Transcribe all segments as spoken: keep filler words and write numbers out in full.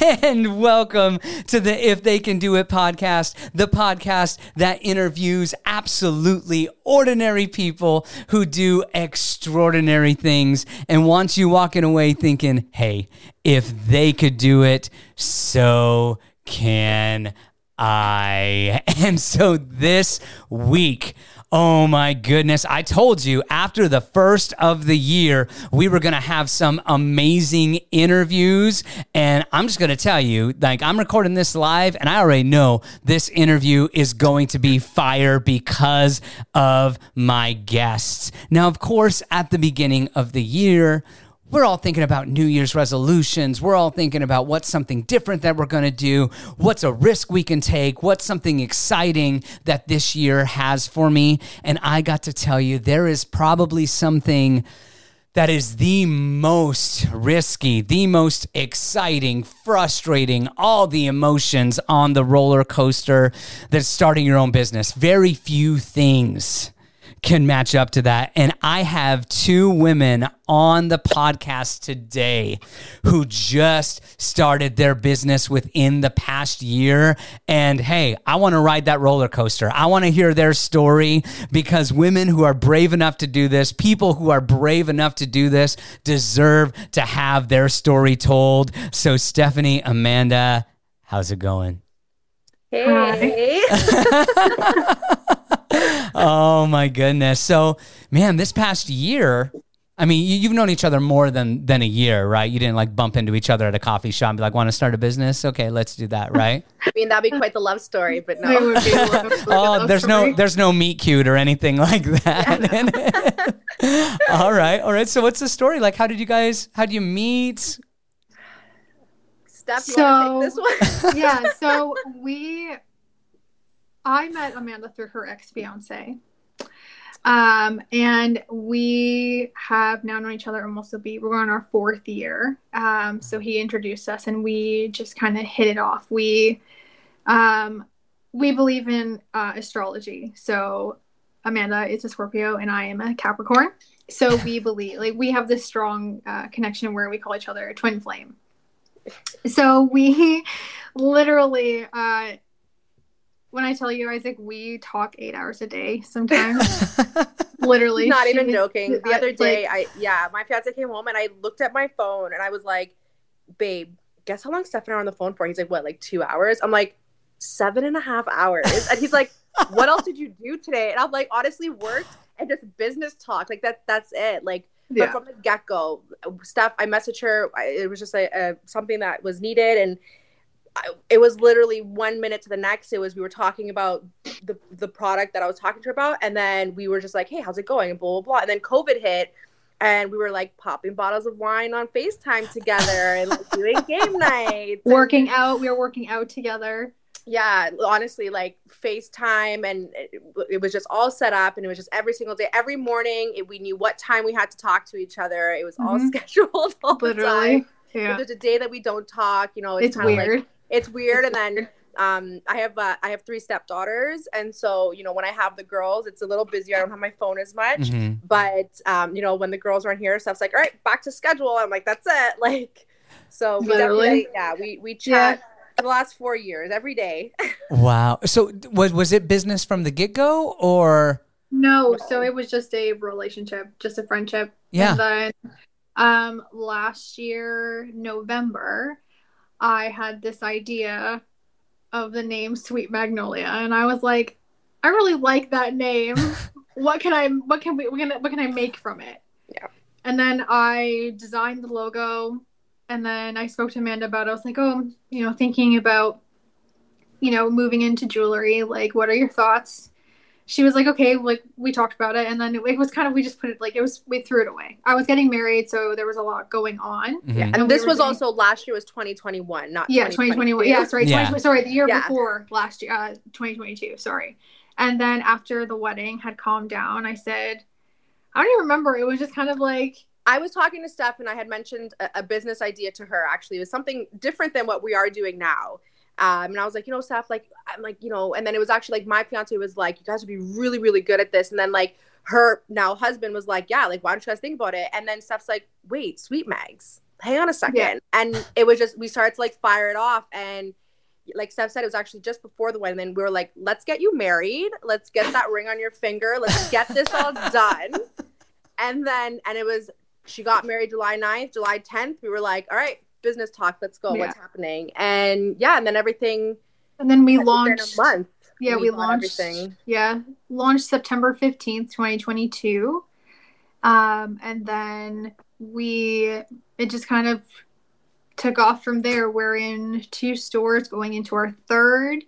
and welcome to the If They Can Do It podcast, the podcast that interviews absolutely ordinary people who do extraordinary things and wants you walking away thinking, hey, if they could do it, so can I. And so this week, oh my goodness, I told you after the first of the year, we were going to have some amazing interviews. And I'm just going to tell you, like, I'm recording this live and I already know this interview is going to be fire because of my guests. Now, of course, at the beginning of the year, we're all thinking about New Year's resolutions. We're all thinking about what's something different that we're going to do, what's a risk we can take, what's something exciting that this year has for me. And I got to tell you, there is probably something that is the most risky, the most exciting, frustrating, all the emotions on the roller coaster that's starting your own business. Very few things can match up to that. And I have two women on the podcast today who just started their business within the past year. And hey, I want to ride that roller coaster. I want to hear their story because women who are brave enough to do this, people who are brave enough to do this, deserve to have their story told. So Stephanie, Amanda, how's it going? Hey. Oh my goodness. So, man, this past year, I mean, you, you've known each other more than than a year, right? You didn't like bump into each other at a coffee shop and be like, want to start a business? Okay, let's do that, right? I mean, that'd be quite the love story, but no. It would be a love- Oh, love there's story. no there's no meet cute or anything like that. All right. All right. So what's the story? Like, how did you guys, how did you meet? Steph, you So- want to take this one? Yeah, so we, I met Amanda through her ex-fiance. Um, and we have now known each other almost a beat. We're on our fourth year. Um, so he introduced us and we just kind of hit it off. We, um, we believe in uh, astrology. So Amanda is a Scorpio and I am a Capricorn. So we believe, like, we have this strong uh, connection where we call each other a twin flame. So we literally, uh, when I tell you, Isaac, we talk eight hours a day sometimes. Literally. Not even She's- joking. The I- other day, like, I yeah, my fiance came home and I looked at my phone and I was like, babe, guess how long Steph and I are on the phone for? He's like, what, like two hours? I'm like, seven and a half hours. And he's like, what else did you do today? And I'm like, honestly, worked and just business talk. Like, that. that's it. Like, yeah. but from the get-go, Steph, I messaged her. I, it was just a, a, something that was needed. And I, it was literally one minute to the next. It was, we were talking about the, the product that I was talking to her about. And then we were just like, hey, how's it going? And blah, blah, blah. And then COVID hit. And we were like popping bottles of wine on FaceTime together and like doing game nights. Working out. We were working out together. Yeah, honestly, like FaceTime, and it, it was just all set up, and it was just every single day, every morning. It, we knew what time we had to talk to each other. It was all Mhm. scheduled all Literally. the time. Yeah. If there's a day that we don't talk, you know, it's, It's kind of weird. like it's weird. And then um, I have uh, I have three stepdaughters, and so you know when I have the girls, it's a little busier. I don't have my phone as much, Mhm. but um, you know when the girls aren't here, stuff's like, all right, back to schedule. I'm like, that's it, like. So we Literally. definitely, yeah, we we chat. For the last four years, every day. Wow. So was was it business from the get-go or? No, so it was just a relationship, just a friendship. Yeah. And then um, last year, November, I had this idea of the name Sweet Magnolia. And I was like, I really like that name. What can I, what can we, what can, what can I make from it? Yeah. And then I designed the logo. And then I spoke to Amanda about it. I was like, oh, you know, thinking about, you know, moving into jewelry. Like, what are your thoughts? She was like, okay, like, we talked about it. And then it, it was kind of, we just put it, like, it was, we threw it away. I was getting married, so there was a lot going on. Mhm. Yeah, and, And this we were was doing- also last year was twenty twenty-one, not Yeah, twenty twenty-one. Yeah, sorry, Yeah. twenty, sorry, the year Yeah. before last year, uh, twenty twenty-two, sorry. And then after the wedding had calmed down, I said, I don't even remember. It was just kind of like, I was talking to Steph and I had mentioned a, a business idea to her. Actually, it was something different than what we are doing now. Um, and I was like, you know, Steph, like, I'm like, you know, and then it was actually like my fiance was like, you guys would be really, really good at this. And then like her now husband was like, yeah, like, why don't you guys think about it? And then Steph's like, wait, Sweet Mags. hang on a second. Yeah. And it was just, we started to like fire it off. And like Steph said, it was actually just before the wedding. And we were like, let's get you married. Let's get that ring on your finger. Let's get this all done. And then, and it was, she got married July ninth, July tenth. We were like, all right, business talk. Let's go. Yeah. What's happening? And yeah, and then everything. And then we launched. In a month. Yeah, we, we launched. Everything. Yeah, launched September fifteenth, twenty twenty-two. Um, and then we, it just kind of took off from there. We're in two stores going into our third.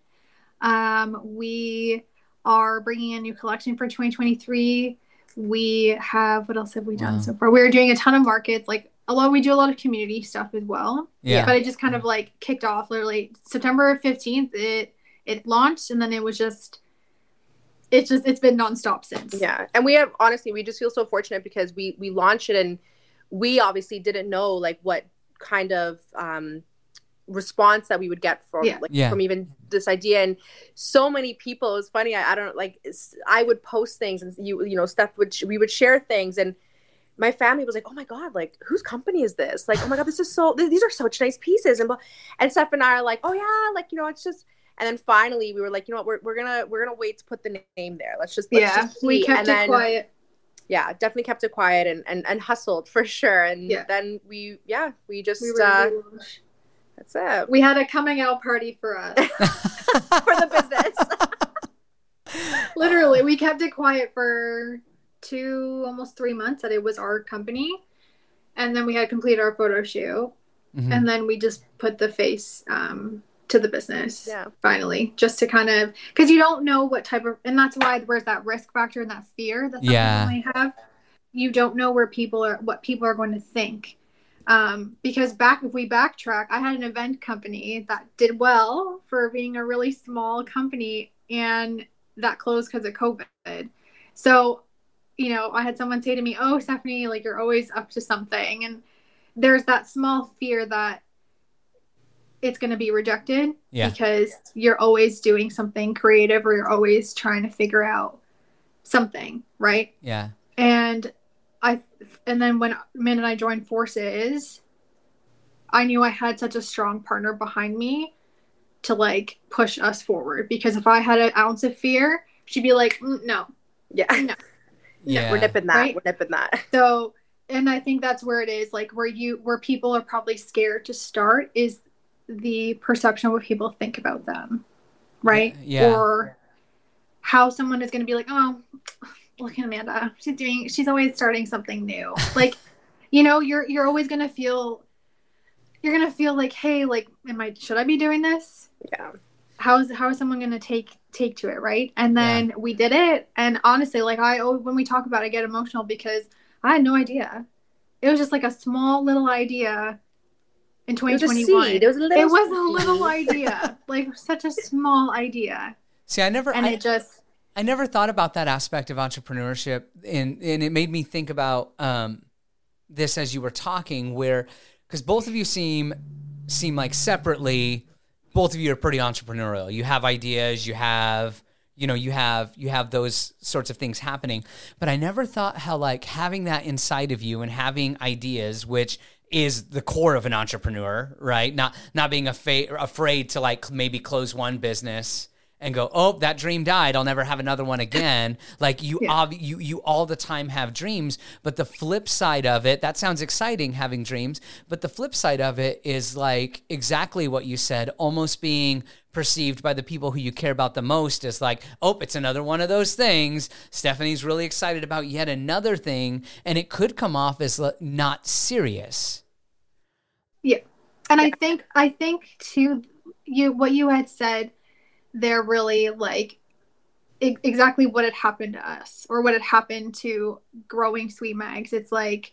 Um, we are bringing a new collection for twenty twenty-three. We have, what else have we done wow. so far? We're doing a ton of markets, like a lot, we do a lot of community stuff as well. Yeah. But it just kind of like kicked off literally September fifteenth. It, it launched, and then it was just, it's just, it's been nonstop since. Yeah. And we have, honestly, we just feel so fortunate because we, we launched it, and we obviously didn't know like what kind of, um, response that we would get from yeah. like Yeah. from even this idea. And so many people, it's funny, I, I don't like it's, I would post things, and you you know Steph would we would share things, and my family was like, oh my god, like whose company is this, like oh my god, this is so th- these are such nice pieces. And and Steph and I are like, oh yeah, like you know it's just. And then finally we were like, you know what, we're, we're gonna we're gonna wait to put the name there, let's just let's yeah just we kept and it then, quiet. Yeah, definitely kept it quiet and and, and hustled for sure. And yeah. then we yeah we just we were uh that's it. We had a coming out party for us. For the business. Literally, we kept it quiet for two, almost three months that it was our company. And then we had completed our photo shoot. Mm-hmm. And then we just put the face um, to the business. Yeah. Finally. Just to kind of, because you don't know what type of, and that's why there's that risk factor and that fear that some yeah. people may have. You don't know where people are, what people are going to think. Um, because back, if we backtrack, I had an event company that did well for being a really small company, and that closed because of COVID. So, you know, I had someone say to me, oh, Stephanie, like you're always up to something. And there's that small fear that it's going to be rejected yeah. because you're always doing something creative, or you're always trying to figure out something. Right. Yeah. And I, and then when Min and I joined forces, I knew I had such a strong partner behind me to like push us forward, because if I had an ounce of fear, she'd be like, mm, no, yeah, no, yeah. no, we're nipping that, right? we're nipping that. So, and I think that's where it is, like where you, where people are probably scared to start is the perception of what people think about them. Right. Yeah. Or how someone is going to be like, oh, look at Amanda. She's doing, she's always starting something new. Like, you know, you're, you're always going to feel, you're going to feel like, hey, like, am I, should I be doing this? Yeah. How's, how is someone going to take, take to it. Right. And then yeah. we did it. And honestly, like I, when we talk about it, I get emotional because I had no idea. It was just like a small little idea in twenty twenty-one. It was a, seed. It was a little, it was a little idea, like such a small idea. See, I never, and I, it just, I never thought about that aspect of entrepreneurship, and and it made me think about um, this as you were talking, where because both of you seem seem like separately, both of you are pretty entrepreneurial. You have ideas, you have you know you have you have those sorts of things happening. But I never thought how like having that inside of you and having ideas, which is the core of an entrepreneur, right? Not not being afa- afraid to like maybe close one business and go, oh, that dream died, I'll never have another one again. Like you, yeah. ob- you, you all the time have dreams, but the flip side of it, that sounds exciting having dreams, but the flip side of it is like exactly what you said, almost being perceived by the people who you care about the most as like, oh, it's another one of those things. Stephanie's really excited about yet another thing, and it could come off as not serious. Yeah. And I think, I think too, you, what you had said, they're really like I- exactly what had happened to us, or what had happened to growing Sweet Mags. It's like,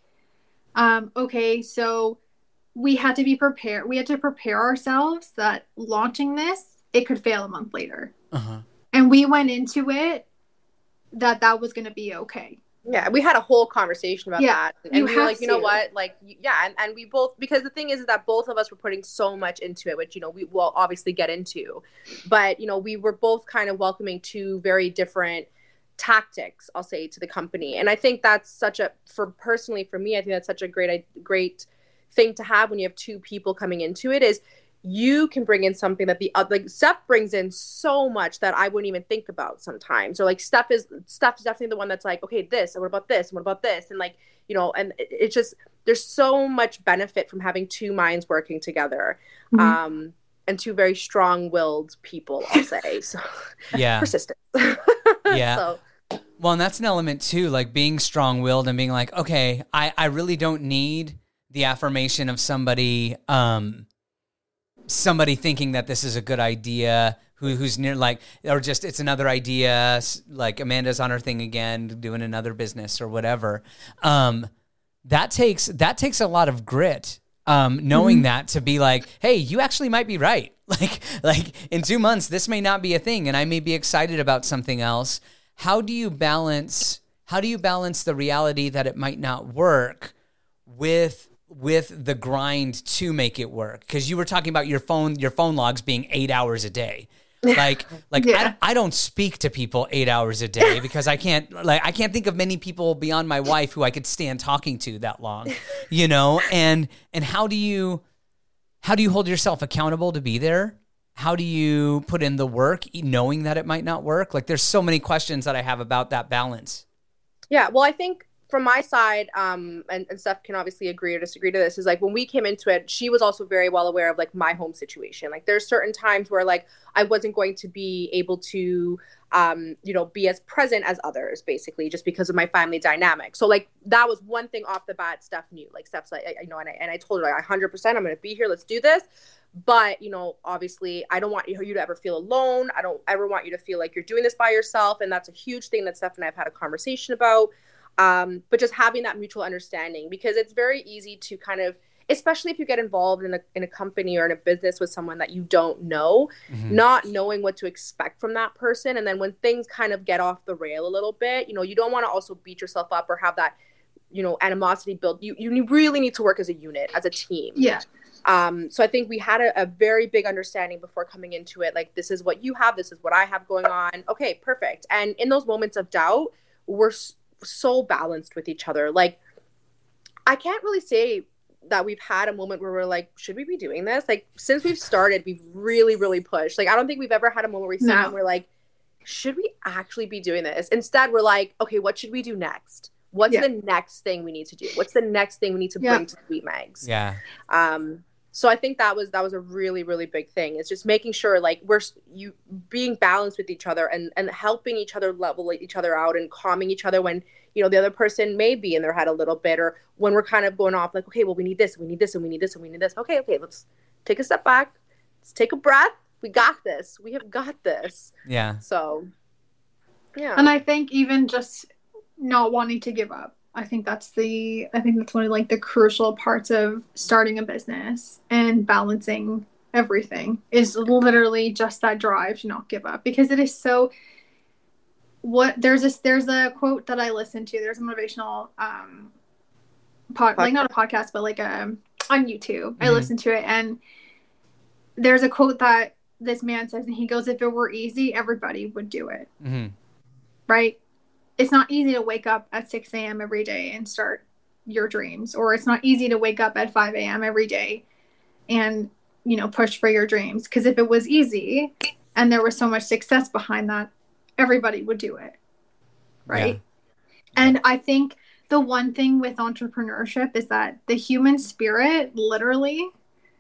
um, okay, so we had to be prepared. We had to prepare ourselves that launching this, it could fail a month later. Uh-huh. And we went into it that that was going to be okay. Yeah, we had a whole conversation about yeah, that. And we were like, you know to. what? Like, yeah, and, and we both, because the thing is that both of us were putting so much into it, which, you know, we will obviously get into. But, you know, we were both kind of welcoming two very different tactics, I'll say, to the company. And I think that's such a, for personally, for me, I think that's such a great, great thing to have when you have two people coming into it is you can bring in something that the other, like Steph brings in so much that I wouldn't even think about sometimes. Or like Steph is, Steph is definitely the one that's like, okay, this, and what about this, and what about this? And like, you know, and it, it's just, there's so much benefit from having two minds working together. Mm-hmm. Um, and two very strong-willed people, I'll say. So yeah. Persistent. Yeah. So. Well, and that's an element too, like being strong-willed and being like, okay, I, I really don't need the affirmation of somebody, um, somebody thinking that this is a good idea, who who's near like, or just it's another idea, like Amanda's on her thing again, doing another business or whatever. Um, that takes that takes a lot of grit. Um, knowing mm-hmm. that to be like, hey, you actually might be right. Like, like in two months, this may not be a thing, and I may be excited about something else. How do you balance? How do you balance the reality that it might not work with with the grind to make it work? Because you were talking about your phone, your phone logs being eight hours a day. Like, like yeah. I, I don't speak to people eight hours a day because I can't, like, I can't think of many people beyond my wife who I could stand talking to that long, you know? And, and how do you, how do you hold yourself accountable to be there? How do you put in the work knowing that it might not work? Like, there's so many questions that I have about that balance. Yeah. Well, I think from my side, um, and, and Steph can obviously agree or disagree to this, is like when we came into it, she was also very well aware of like my home situation. Like there's certain times where like I wasn't going to be able to, um, you know, be as present as others, basically, just because of my family dynamic. So like that was one thing off the bat Steph knew. Like Steph's like, I, you know, and I, and I told her like one hundred percent I'm going to be here. Let's do this. But, you know, obviously I don't want you to ever feel alone. I don't ever want you to feel like you're doing this by yourself. And that's a huge thing that Steph and I have had a conversation about. Um, but just having that mutual understanding, because it's very easy to kind of, especially if you get involved in a in a company or in a business with someone that you don't know, mm-hmm. not knowing what to expect from that person. And then when things kind of get off the rail a little bit, you know, you don't want to also beat yourself up or have that, you know, animosity built. You you really need to work as a unit, as a team. Yeah. Um, so I think we had a, a very big understanding before coming into it. Like, this is what you have. This is what I have going on. Okay, perfect. And in those moments of doubt, we're so balanced with each other. Like, I can't really say that we've had a moment where we're like, should we be doing this? Like, since we've started, we've really, really pushed. Like, I don't think we've ever had a moment where we sat no. and we're like, should we actually be doing this? Instead, we're like, okay, what should we do next? What's yeah. the next thing we need to do? What's the next thing we need to yeah. bring to Sweet Megs? Yeah. Um, so I think that was that was a really, really big thing. It's just making sure like we're you being balanced with each other and, and helping each other level each other out and calming each other when, you know, the other person may be in their head a little bit, or when we're kind of going off like, okay, well, we need this, we need this, and we need this, and we need this. Okay, okay, let's take a step back. Let's take a breath. We got this. We have got this. Yeah. So, yeah. And I think even just not wanting to give up. I think that's the, I think that's one of like the crucial parts of starting a business and balancing everything is literally just that drive to not give up, because it is so, what there's this, there's a quote that I listened to. There's a motivational, um, pod, like not a podcast, but like a, on YouTube. Mm-hmm. I listened to it, and there's a quote that this man says, and he goes, if it were easy, everybody would do it. Mm-hmm. Right? It's not easy to wake up at six a.m. every day and start your dreams, or it's not easy to wake up at five a.m. every day and, you know, push for your dreams. Because if it was easy and there was so much success behind that, everybody would do it. Right. Yeah. And I think the one thing with entrepreneurship is that the human spirit, literally,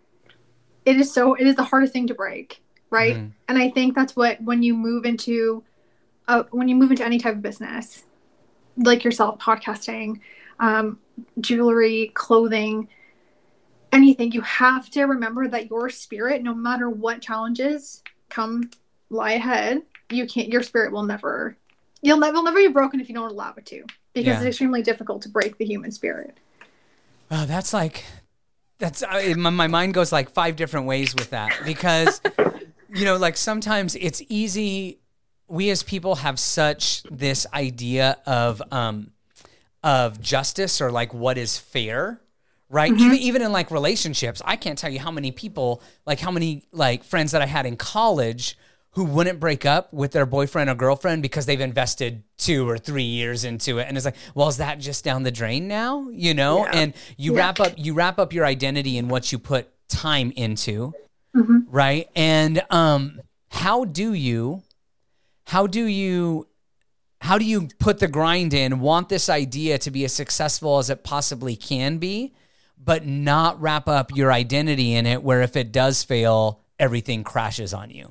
it is so, it is the hardest thing to break. Right. Mm-hmm. And I think that's what, when you move into Uh, when you move into any type of business, like yourself, podcasting, um, jewelry, clothing, anything, you have to remember that your spirit, no matter what challenges come lie ahead, you can't, your spirit will never, you'll never, will never be broken if you don't allow it to, because yeah. it's extremely difficult to break the human spirit. Oh, that's like, that's, uh, my, my mind goes like five different ways with that, because, you know, like sometimes it's easy. We as people have such this idea of um, of justice, or like what is fair, right? Mm-hmm. Even even in like relationships, I can't tell you how many people, like how many like friends that I had in college who wouldn't break up with their boyfriend or girlfriend because they've invested two or three years into it. And it's like, well, is that just down the drain now? You know, yeah. and you yeah. wrap up, you wrap up your identity in what you put time into. Mm-hmm. Right. And, um, how do you, how do you, how do you put the grind in, want this idea to be as successful as it possibly can be, but not wrap up your identity in it where if it does fail, everything crashes on you?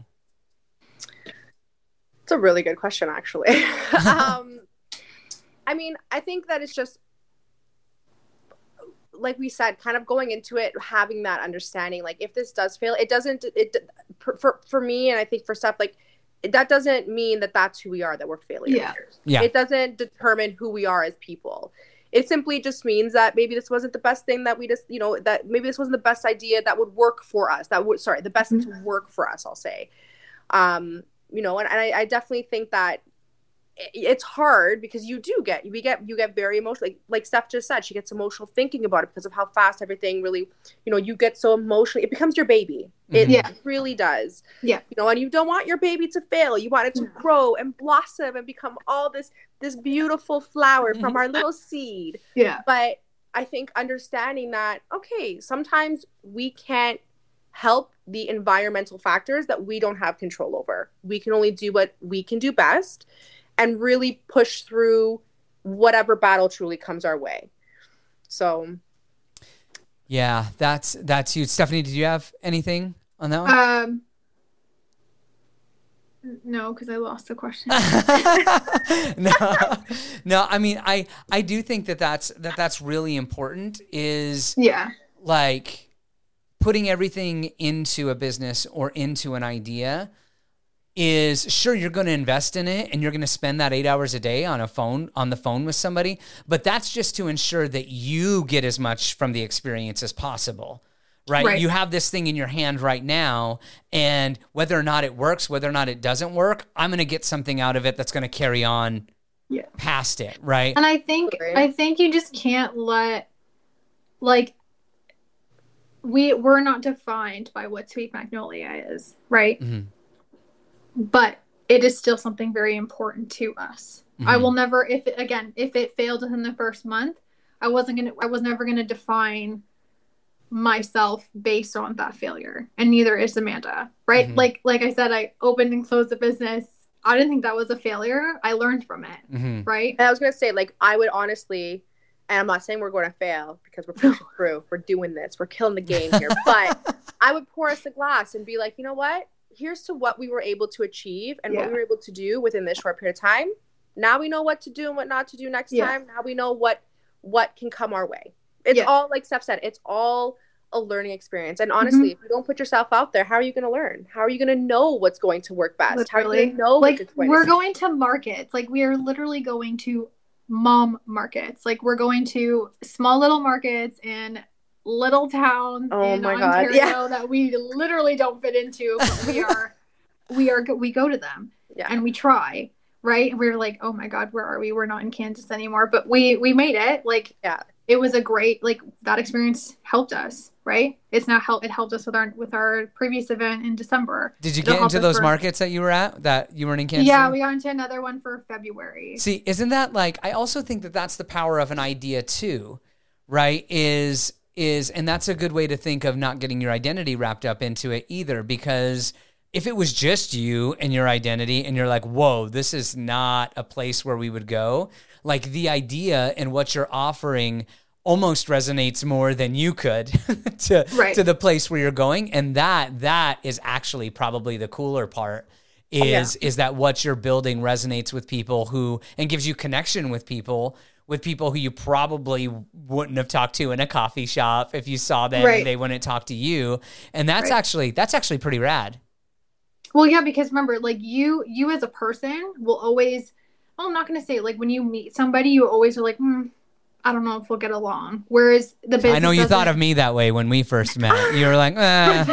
It's a really good question, actually. um, I mean, I think that it's just, like we said, kind of going into it, having that understanding, like if this does fail, it doesn't, it for, for me, and I think for stuff like, that doesn't mean that that's who we are, that we're failures. Yeah. Yeah. It doesn't determine who we are as people. It simply just means that maybe this wasn't the best thing that we just, you know, that maybe this wasn't the best idea that would work for us. That would, sorry, the best mm-hmm. thing to work for us, I'll say. Um, you know, and, and I, I definitely think that it's hard because you do get, we get, you get very emotional. Like, like Steph just said, she gets emotional thinking about it because of how fast everything really, you know, you get so emotionally, it becomes your baby. It mm-hmm. yeah. really does. Yeah. You know, and you don't want your baby to fail. You want it to yeah. grow and blossom and become all this, this beautiful flower from our little seed. Yeah. But I think understanding that, okay, sometimes we can't help the environmental factors that we don't have control over. We can only do what we can do best and really push through whatever battle truly comes our way. So. Yeah, that's, that's huge. Stephanie, did you have anything on that one? Um, no, because I lost the question. no, no, I mean, I, I do think that that's, that that's really important is yeah, like putting everything into a business or into an idea is sure you're going to invest in it and you're going to spend that eight hours a day on a phone, on the phone with somebody, but that's just to ensure that you get as much from the experience as possible, right? right? You have this thing in your hand right now, and whether or not it works, whether or not it doesn't work, I'm going to get something out of it that's going to carry on yeah. past it, right? And I think, I think you just can't let, like, we, we're not defined by what Sweet Magnolia is, right? Mm-hmm. But it is still something very important to us. Mm-hmm. I will never, if it, again, if it failed within the first month, I wasn't going to, I was never going to define myself based on that failure. And neither is Amanda, right? Mm-hmm. Like, like I said, I opened and closed the business. I didn't think that was a failure. I learned from it. Mm-hmm. Right. And I was going to say, like, I would honestly, and I'm not saying we're going to fail because we're pushing through, we're doing this, we're killing the game here, but I would pour us a glass and be like, you know what? Here's to what we were able to achieve and yeah. what we were able to do within this short period of time. Now we know what to do and what not to do next yeah. time. Now we know what what can come our way. It's yeah. all, like Steph said, it's all a learning experience. And honestly, mm-hmm. if you don't put yourself out there, how are you going to learn? How are you going to know what's going to work best? Literally. How are you going to know like what's going we're to going to markets. Like we are literally going to mom markets. Like we're going to small little markets in little towns oh in my Ontario God. Yeah. that we literally don't fit into, but we are, we are, we go to them yeah. and we try, right? And we were like, oh my God, where are we? We're not in Kansas anymore, but we, we made it. Like, yeah, it was a great, like that experience helped us, right? It's now help. It helped us with our, with our previous event in December. Did you It'll get into those for, markets that you were at that you weren't in Kansas? Yeah, we got into another one for February. See, isn't that like, I also think that that's the power of an idea too, right? Is, is, and that's a good way to think of not getting your identity wrapped up into it either, because if it was just you and your identity and you're like, whoa, this is not a place where we would go, like the idea and what you're offering almost resonates more than you could to, right. to the place where you're going. And that, that is actually probably the cooler part is, yeah. is that what you're building resonates with people who, and gives you connection with people with people who you probably wouldn't have talked to in a coffee shop if you saw them right. and they wouldn't talk to you. And that's right. actually, that's actually pretty rad. Well, yeah, because remember, like you, you as a person will always, well, I'm not going to say it, like when you meet somebody, you always are like, hmm, I don't know if we'll get along. Whereas the business I know you doesn't... thought of me that way when we first met. You were like, eh.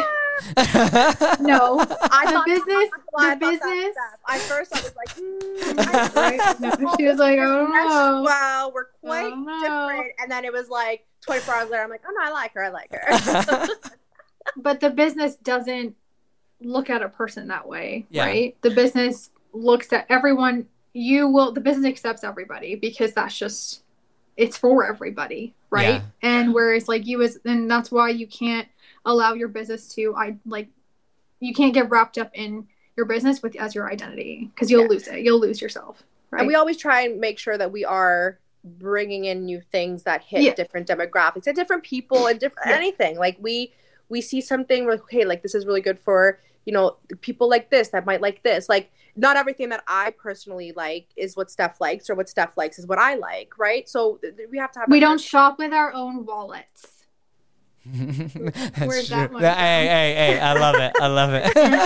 No, I the thought business, I the business. I first I was like, mm, right? No, she was like, I don't know. Wow, we're quite different. And then it was like twenty-four hours later, I'm like, oh no, I like her, I like her. But the business doesn't look at a person that way, Yeah. right? The business looks at everyone. You will, the business accepts everybody because that's just, it's for everybody, right? Yeah. And whereas like you as, and that's why you can't allow your business to, I like, you can't get wrapped up in your business with as your identity because you'll Yeah. lose it. You'll lose yourself. Right. And we always try and make sure that we are bringing in new things that hit Yeah. different demographics and different people and different Yeah. anything. Like we we see something, we're like, okay, like this is really good for, you know, people like this that might like this. Like not everything that I personally like is what Steph likes, or what Steph likes is what I like, right? So th- we have to have. We that don't shop with our own wallets. That's Where's true. that one That- hey, hey, hey! I love it. I love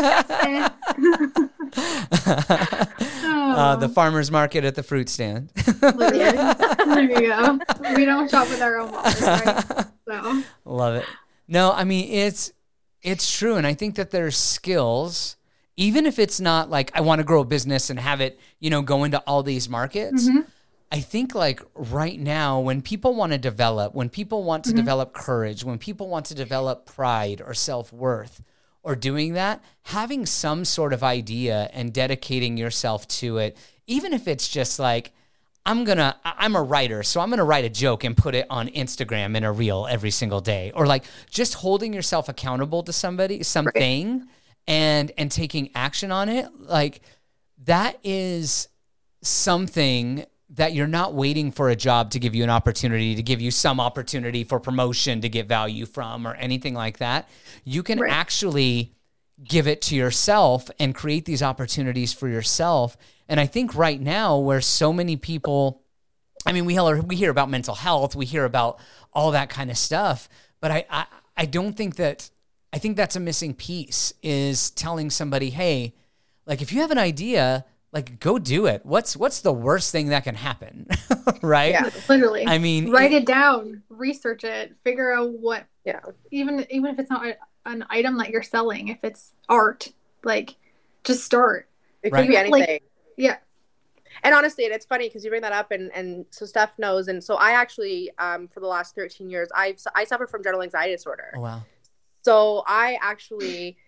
it. uh, the farmer's market at the fruit stand. Literally. There you go. We don't shop with our own wallets, right? So. Love it. No, I mean it's it's true, and I think that there's skills, even if it's not like I want to grow a business and have it, you know, go into all these markets. Mm-hmm. I think like right now, when people want to develop, when people want to Mhm. develop courage, when people want to develop pride or self-worth or doing that, having some sort of idea and dedicating yourself to it, even if it's just like, I'm gonna, I- I'm a writer, so I'm gonna write a joke and put it on Instagram in a reel every single day, or like just holding yourself accountable to somebody, something, and and taking action on it, like that is something that you're not waiting for a job to give you an opportunity, to give you some opportunity for promotion to get value from or anything like that. You can Right. actually give it to yourself and create these opportunities for yourself. And I think right now where so many people, I mean, we hear, we hear about mental health, we hear about all that kind of stuff, but I, I, I don't think that, I think that's a missing piece, is telling somebody, hey, like if you have an idea, like go do it. What's what's the worst thing that can happen? Right? Yeah. Literally. I mean, write it- it down, research it, figure out what, Yeah. even even if it's not a, an item that you're selling, if it's art, like just start. It Right. could be anything. Like- Yeah. And honestly, and it's funny because you bring that up, and, and so Steph knows. And so I actually, um, for the last thirteen years, I've I suffer from general anxiety disorder. oh, wow. So I actually,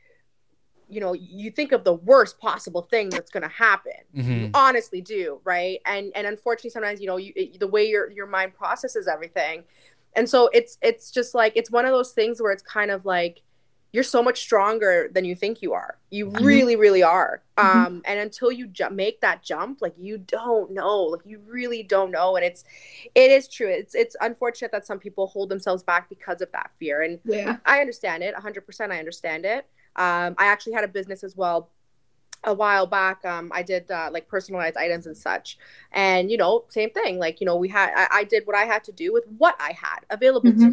you know, you think of the worst possible thing that's going to happen. Mhm. You honestly do, right? And and unfortunately, sometimes you know, you, it, the way your your mind processes everything, and so it's it's just like it's one of those things where it's kind of like you're so much stronger than you think you are. You Mhm. really, really are. Mhm. Um, and until you ju- make that jump, like you don't know, like you really don't know. And it's, it is true. It's, it's unfortunate that some people hold themselves back because of that fear. And Yeah. I understand it. A hundred percent. I understand it. Um, I actually had a business as well a while back. Um, I did uh, like personalized items and such, and you know, same thing. Like, you know, we had, I, I did what I had to do with what I had available to Mhm. me.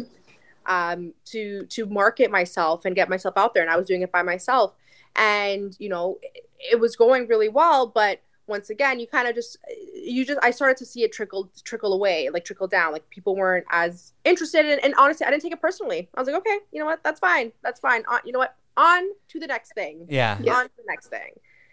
Um, to to market myself and get myself out there, and I was doing it by myself, and you know it, it was going really well. But once again, you kind of just you just I started to see it trickle trickle away, like trickle down. Like people weren't as interested, in, and honestly, I didn't take it personally. I was like, okay, you know what, that's fine, that's fine. On, you know what, on to the next thing. Yeah. Yeah. On to the next thing.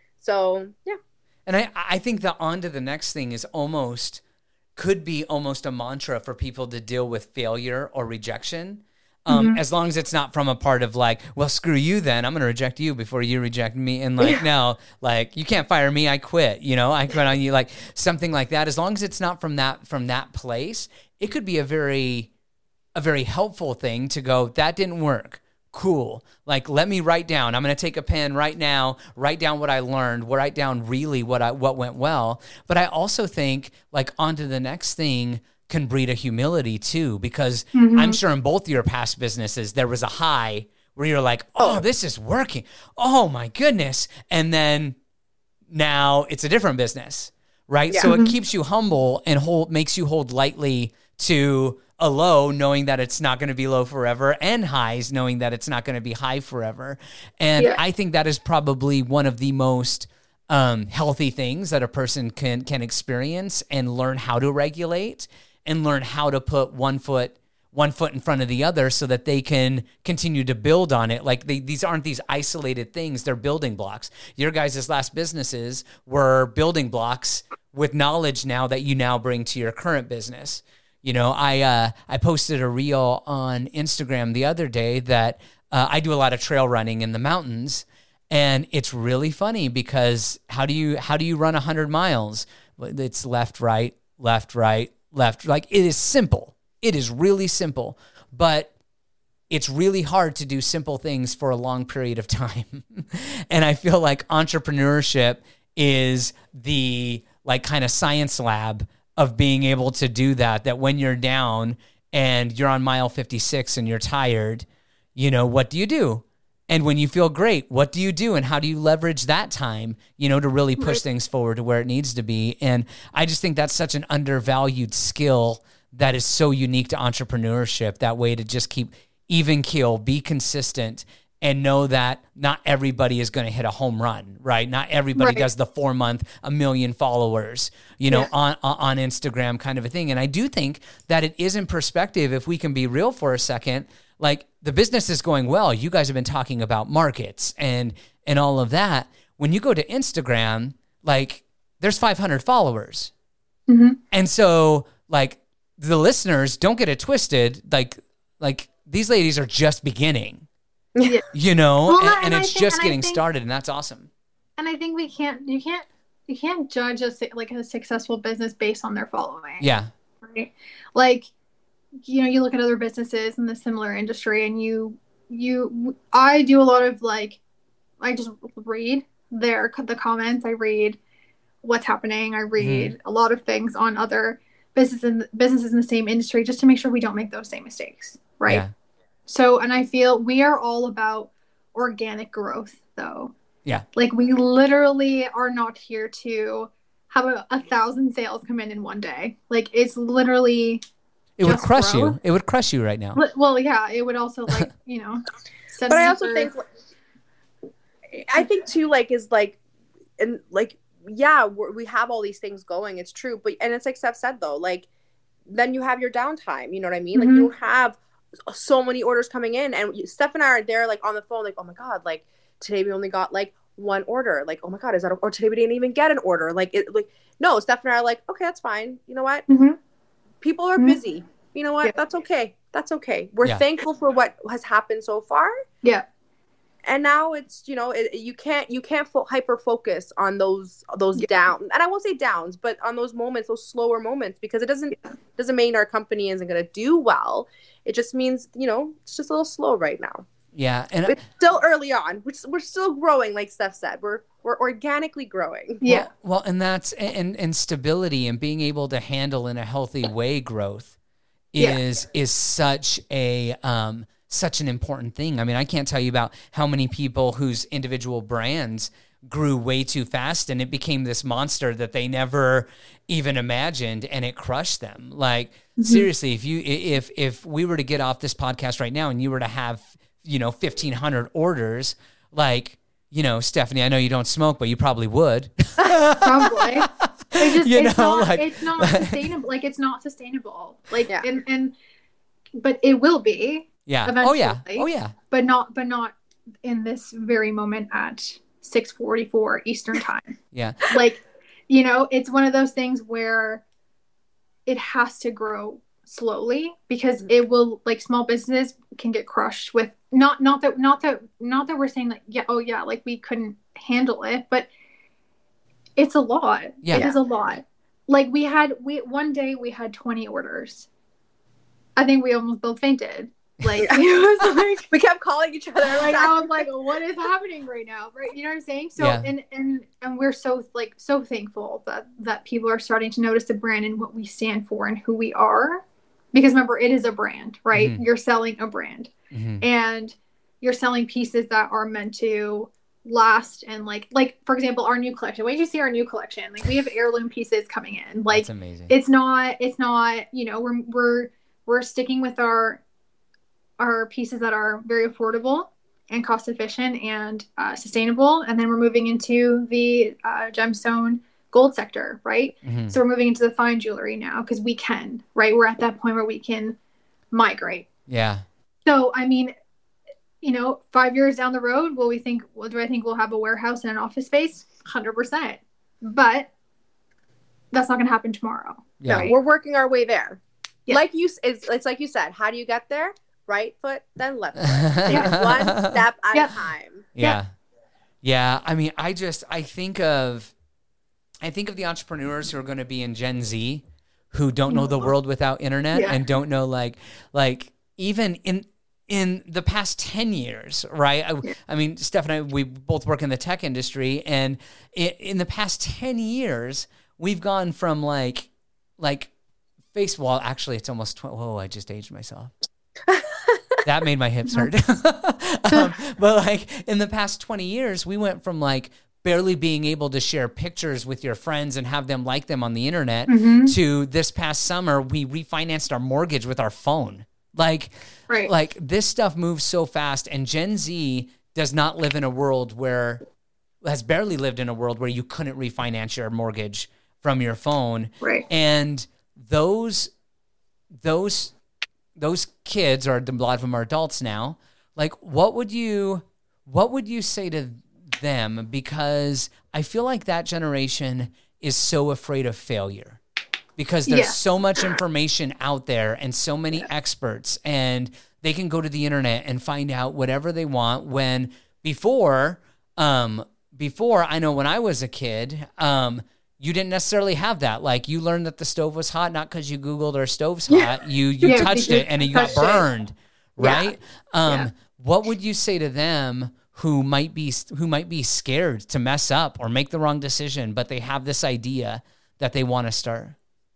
So yeah, And I, I think the on to the next thing is almost, could be almost a mantra for people to deal with failure or rejection. Um, Mhm. As long as it's not from a part of like, well, screw you then, I'm going to reject you before you reject me. And like, Yeah. no, like you can't fire me, I quit, you know, I quit on you, like something like that. As long as it's not from that, from that place, it could be a very, a very helpful thing to go, that didn't work. Cool. Like, let me write down. I'm going to take a pen right now, write down what I learned, write down really what I, what went well. But I also think like on to the next thing can breed a humility too, because Mhm. I'm sure in both your past businesses, there was a high where you're like, oh, this is working. Oh my goodness. And then now it's a different business, right? Yeah. So it Mhm. keeps you humble and hold, makes you hold lightly to a low, knowing that it's not going to be low forever, and highs, knowing that it's not going to be high forever. And Yeah. I think that is probably one of the most um, healthy things that a person can can experience and learn how to regulate and learn how to put one foot one foot in front of the other so that they can continue to build on it. Like they, these aren't these isolated things, they're building blocks. Your guys' last businesses were building blocks with knowledge now that you now bring to your current business. You know, I uh, I posted a reel on Instagram the other day that uh, I do a lot of trail running in the mountains. And it's really funny because how do you how do you run one hundred miles? It's left, right, left, right, left. Like, it is simple. It is really simple. But it's really hard to do simple things for a long period of time. And I feel like entrepreneurship is the like kind of science lab of being able to do that, that when you're down and you're on mile fifty-six and you're tired, you know, what do you do? And when you feel great, what do you do? And how do you leverage that time, you know, to really push things forward to where it needs to be? And I just think that's such an undervalued skill that is so unique to entrepreneurship, that way to just keep even keel, be consistent, and know that not everybody is going to hit a home run, right? Not everybody Right. does the four month, a million followers, you know, Yeah. on, on Instagram kind of a thing. And I do think that it is in perspective, if we can be real for a second, like the business is going well. You guys have been talking about markets and, and all of that. When you go to Instagram, like there's five hundred followers. Mm-hmm. And so like the listeners, don't get it twisted. Like, like these ladies are just beginning, Yeah. you know, Well, and, and and I it's think- just and I getting think- started, and that's awesome. And I think we can't, you can't, you can't judge a su- like a successful business based on their following. Yeah. Right. Like, you know, you look at other businesses in the similar industry, and you, you, I do a lot of like, I just read their the comments. I read what's happening. I read Mm-hmm. a lot of things on other businesses businesses in the same industry, just to make sure we don't make those same mistakes. Right. Yeah. So, and I feel we are all about organic growth, though. Yeah. Like, we literally are not here to have a, a thousand sales come in in one day. Like, it's literally, It would Just crush grow. you. It would crush you right now. li- well, yeah, it would also, like, you know, send But I me also for- think, I think too, like, is like, and like, yeah, we're, we have all these things going. It's true, but and it's like Steph said though, like, then you have your downtime. You know what I mean? Like, Mhm. you don't have so many orders coming in, and you- Steph and I are there, like, on the phone, like, oh my god, like today we only got like one order. Like, oh my god, is that? A, or today we didn't even get an order. Like, it, like, no, Steph and I are like, okay, that's fine. You know what? Mhm. People are Mhm. busy. You know what? Yeah. That's okay. That's okay. We're Yeah. thankful for what has happened so far. Yeah. And now it's, you know, it, you can't you can't fo- hyper focus on those those Yeah. down, and I won't say downs, but on those moments, those slower moments, because it doesn't doesn't mean our company isn't going to do well. It just means, you know, it's just a little slow right now. Yeah. And It's still early on. We're, we're still growing, like Steph said. We're we're organically growing. Yeah. Well, well, and that's and and stability and being able to handle in a healthy way growth Yeah. is is such a um such an important thing. I mean, I can't tell you about how many people whose individual brands grew way too fast and it became this monster that they never even imagined, and it crushed them. Like, seriously, if you if if we were to get off this podcast right now and you were to have, you know, fifteen hundred orders, like, you know, Stephanie, I know you don't smoke, but you probably would. Probably. It's just, You it's, know, not, like- it's not sustainable. Like, it's not sustainable. Like, Yeah. and, and, but it will be, Yeah. Oh yeah. Eventually. Oh yeah. but not, but not in this very moment at six forty-four Eastern time. Yeah. Like, you know, it's one of those things where it has to grow slowly, because it will, like, small business can get crushed with not not that not that not that we're saying like, yeah, oh yeah, like we couldn't handle it, but it's a lot. Yeah. It is a lot. Like, we had we one day we had twenty orders. I think we almost both fainted. Like, it was like, We kept calling each other. like I was like, what is happening right now? Right. You know what I'm saying? So, Yeah. and, and, and we're so, like, so thankful that, that people are starting to notice the brand and what we stand for and who we are. Because remember, it is a brand, right? Mhm. You're selling a brand, Mhm. and you're selling pieces that are meant to last. And like, like, for example, our new collection, when you see our new collection, like, we have heirloom pieces coming in, like, That's amazing. it's not, it's not, you know, we're, we're, we're sticking with our, our pieces that are very affordable and cost efficient and uh, sustainable. And then we're moving into the uh, gemstone gold sector, right? Mhm. So we're moving into the fine jewelry now because we can, right? We're at that point where we can migrate. Yeah. So, I mean, you know, five years down the road, will we think, well, do I think we'll have a warehouse and an office space? one hundred percent. But that's not going to happen tomorrow. Yeah. No, we're working our way there. Yeah. Like you, s- it's, it's like you said. How do you get there? Right foot, then left foot. Take it one step at Yeah. a time. Yeah. Yeah, I mean, I just I think of I think of the entrepreneurs who are going to be in Gen Z, who don't know the world without internet Yeah. and don't know like like even in in the past ten years, right? I, Yeah. I mean, Steph and I, we both work in the tech industry, and in, in the past ten years, we've gone from like like face well, actually, it's almost tw- whoa, I just aged myself. That made my hips hurt. um, but like in the past twenty years, we went from like barely being able to share pictures with your friends and have them like them on the internet Mm-hmm. to this past summer, we refinanced our mortgage with our phone. Like, Right. like this stuff moves so fast, and Gen Z does not live in a world where has barely lived in a world where you couldn't refinance your mortgage from your phone. Right. And those those those kids, or a lot of them are adults now, like what would you what would you say to them? Because I feel like that generation is so afraid of failure because there's Yes. so much information out there and so many experts, and they can go to the internet and find out whatever they want. When before um before I know when I was a kid, um you didn't necessarily have that. Like you learned that the stove was hot, not because you Googled our stove's hot. You you Yeah, touched you it and you got touched it. burned, right? Um, Yeah. What would you say to them who might be who might be scared to mess up or make the wrong decision, but they have this idea that they want to start?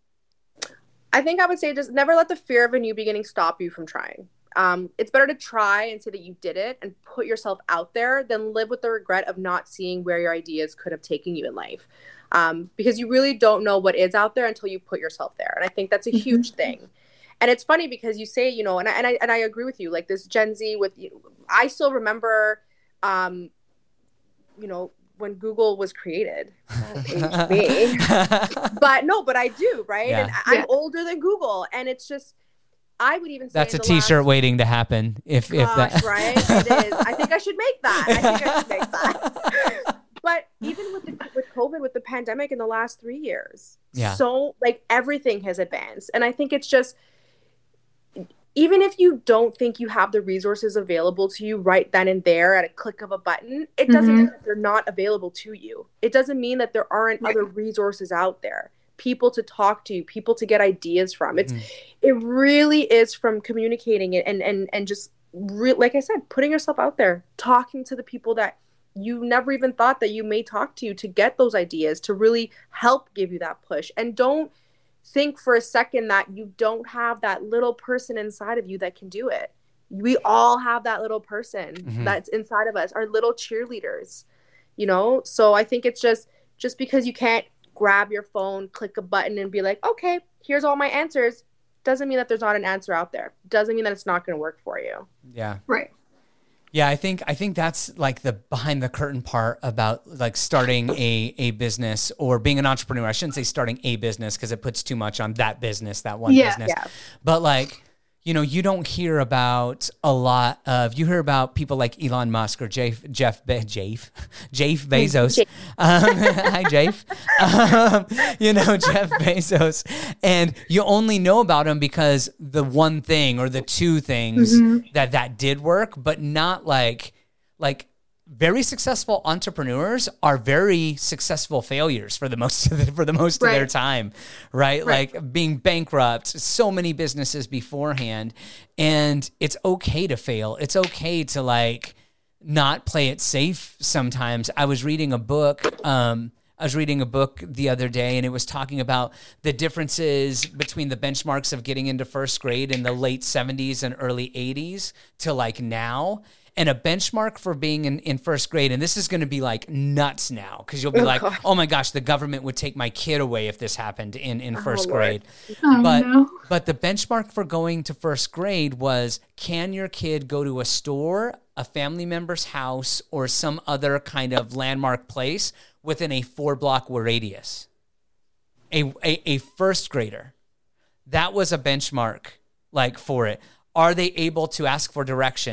I think I would say just never let the fear of a new beginning stop you from trying. Um, it's better to try and say that you did it and put yourself out there than live with the regret of not seeing where your ideas could have taken you in life. Um, because you really don't know what is out there until you put yourself there. And I think that's a huge thing. And it's funny because you say, you know, and I, and I, and I agree with you, like this Gen Z with, I still remember, um, you know, when Google was created. Age me. But no, but I do, right? Yeah. And I'm Yeah. older than Google. And it's just, I would even say That's a the T-shirt last- waiting to happen. If if Gosh, that right? It is. I think I should make that. I think I should make that. But even with the with COVID, with the pandemic in the last three years, Yeah. so like everything has advanced. And I think it's just, even if you don't think you have the resources available to you right then and there at a click of a button, it doesn't Mhm. mean that they're not available to you. It doesn't mean that there aren't Right. other resources out there, people to talk to, people to get ideas from. It's Mhm. it really is from communicating it and and and just re- like I said, putting yourself out there, talking to the people that you never even thought that you may talk to to get those ideas, to really help give you that push. And don't think for a second that you don't have that little person inside of you that can do it. We all have that little person Mhm. that's inside of us, our little cheerleaders, you know? So I think it's just, just because you can't grab your phone, click a button and be like, okay, here's all my answers, doesn't mean that there's not an answer out there. Doesn't mean that it's not going to work for you. yeah. Right. Yeah, I think I think that's like the behind the curtain part about like starting a a business or being an entrepreneur. I shouldn't say starting a business because it puts too much on that business, that one Yeah. business. Yeah. But like, you know, you don't hear about a lot of, you hear about people like Elon Musk or Jeff, Jeff, Be- Jeff, Jeff Bezos. Jeff. Um, hi, Jeff. Um, you know, Jeff Bezos. And you only know about him because the one thing or the two things Mhm. that that did work, but not like, like, very successful entrepreneurs are very successful failures for the most of the, for the most of their Right. time, right? Right. Like being bankrupt, so many businesses beforehand, and it's okay to fail. It's okay to like not play it safe sometimes. I was reading a book um I was reading a book the other day, and it was talking about the differences between the benchmarks of getting into first grade in the late seventies and early eighties to like now. And a benchmark for being in, in first grade, and this is going to be like nuts now because you'll be Oh, like, God. oh my gosh, the government would take my kid away if this happened in, in first Lord. grade. Oh, But no. but the benchmark for going to first grade was, can your kid go to a store, a family member's house, or some other kind of landmark place within a four block radius? A, a, a first grader. That was a benchmark like for it. Are they able to ask for directions?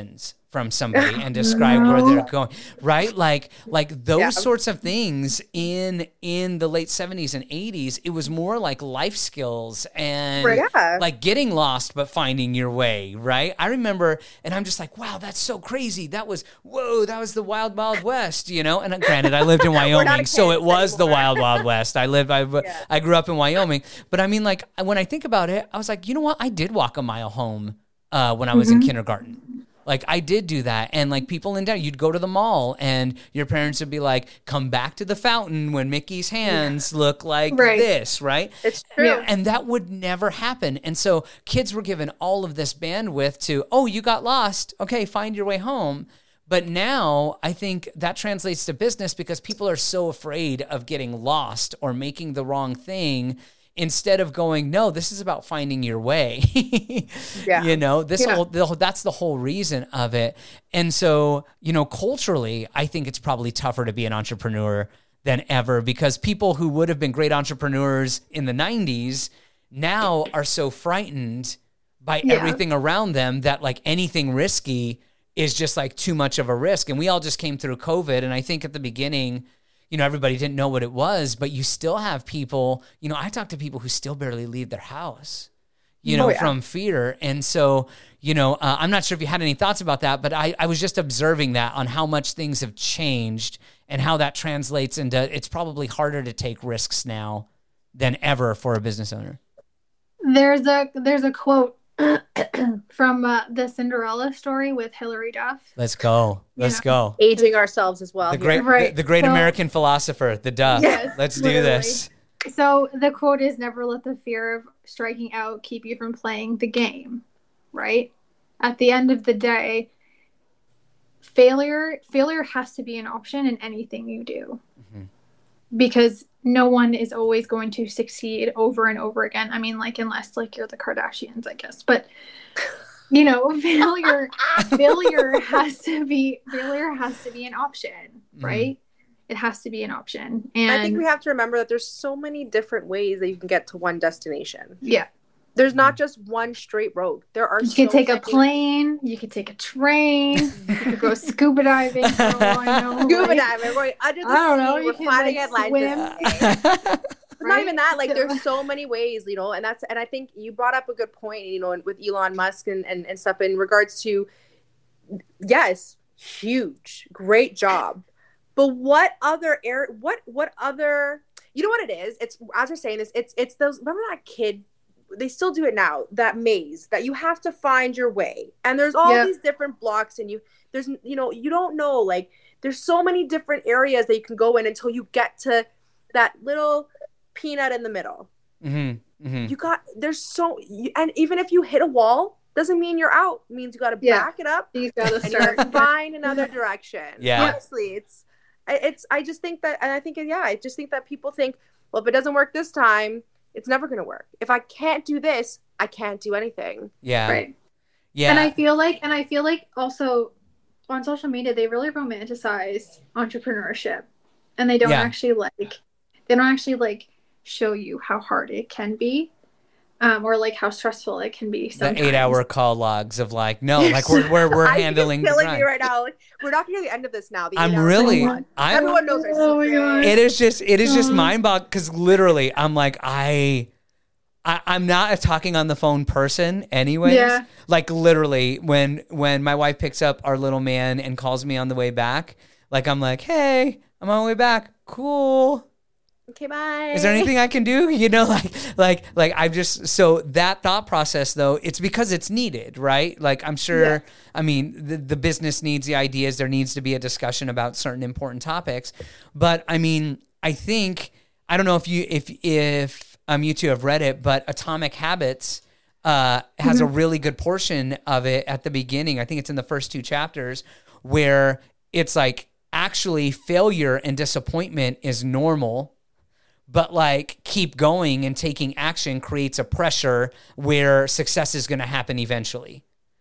from somebody and describe where they're going, right? Like, like those Yeah. sorts of things in in the late seventies and eighties, it was more like life skills and Right. Yeah. like getting lost but finding your way, right? I remember, and I'm just like, wow, that's so crazy. That was, whoa, that was the wild, wild west, you know? And granted, I lived in Wyoming, so it Kansas was the anymore. wild, wild west. I lived, I, Yeah. I grew up in Wyoming. But I mean, like, when I think about it, I was like, you know what? I did walk a mile home uh, when I was in kindergarten. Like, I did do that. And like people in there, you'd go to the mall and your parents would be like, come back to the fountain when Mickey's hands look like Right. this, right? It's true. Yeah. And that would never happen. And so kids were given all of this bandwidth to, oh, you got lost. Okay, find your way home. But now I think that translates to business because people are so afraid of getting lost or making the wrong thing instead of going, no, this is about finding your way. Yeah. You know, this Yeah. whole, the, whole- that's the whole reason of it. And so, you know, culturally, I think it's probably tougher to be an entrepreneur than ever because people who would have been great entrepreneurs in the nineties now are so frightened by Yeah. everything around them that like anything risky is just like too much of a risk. And we all just came through COVID. And I think at the beginning, you know, everybody didn't know what it was, but you still have people, you know, I talk to people who still barely leave their house, you know, Oh, yeah. from fear. And so, you know, uh, I'm not sure if you had any thoughts about that, but I, I was just observing that on how much things have changed and how that translates into, it's probably harder to take risks now than ever for a business owner. There's a there's a quote from uh, the Cinderella story with Hilary Duff. Let's go. Let's Yeah. go. Aging ourselves as well. The here. great, Right. the, the great So- American philosopher, the Duff. Yes, Let's do literally. this. So the quote is, never let the fear of striking out keep you from playing the game, right? At the end of the day, failure failure has to be an option in anything you do. Mm-hmm. Because no one is always going to succeed over and over again. I mean, like, unless like you're the Kardashians, I guess. But you know, failure failure has to be failure has to be an option, right? It has to be an option. And I think we have to remember that there's so many different ways that you can get to one destination. yeah. There's not just one straight road. There are You so could take a many- plane. You could take a train. You could go scuba diving. For all I know, Scuba right? diving. We're going under the I don't sea. know, We're you can, flying like, Atlantis. swim. But not Right? even that. Like, So- there's so many ways, you know, and that's and I think you brought up a good point, you know, with Elon Musk and and, and stuff in regards to, yes, huge, great job, but what other air? What what other? You know what it is? It's as we're saying this. It's it's those. Remember that kid? They still do it now. That maze that you have to find your way, and there's all Yeah. these different blocks, and you there's you know you don't know like there's so many different areas that you can go in until you get to that little peanut in the middle. Mm-hmm. Mm-hmm. You got there's so you, and even if you hit a wall, doesn't mean you're out. It means you got to Yeah. back it up You gotta and you start. gotta find another direction. Yeah. Honestly, it's I- it's I just think that, and I think yeah, I just think that people think, well, if it doesn't work this time, it's never gonna work. If I can't do this, I can't do anything. Yeah. Right. Yeah. And I feel like, and I feel like also on social media, they really romanticize entrepreneurship, and they don't Yeah. actually like, they don't actually like show you how hard it can be, um, or like how stressful it can be. the Sometimes. eight hour call logs of like, no, like we're we're, we're I handling think the it's killing me grind. right now. Like, we're not gonna hear the end of this now. The I'm eight-hour really, thing. I'm, Everyone knows our Oh my secret. God. it is just, it is just Um, mind boggling because literally I'm like, I, I, I'm not a talking on the phone person anyways. Yeah. Like literally when, when my wife picks up our little man and calls me on the way back, like I'm like, hey, I'm on my way back. Cool. Okay, bye. Is there anything I can do? You know, like, like, like I've just, so that thought process though, it's because it's needed, right? Like I'm sure, Yeah. I mean, the, the business needs the ideas. There needs to be a discussion about certain important topics. But I mean, I think, I don't know if you, if, if um, you two have read it, but Atomic Habits uh, has a really good portion of it at the beginning. I think it's in the first two chapters where it's like actually failure and disappointment is normal. But like keep going and taking action creates a pressure where success is going to happen eventually.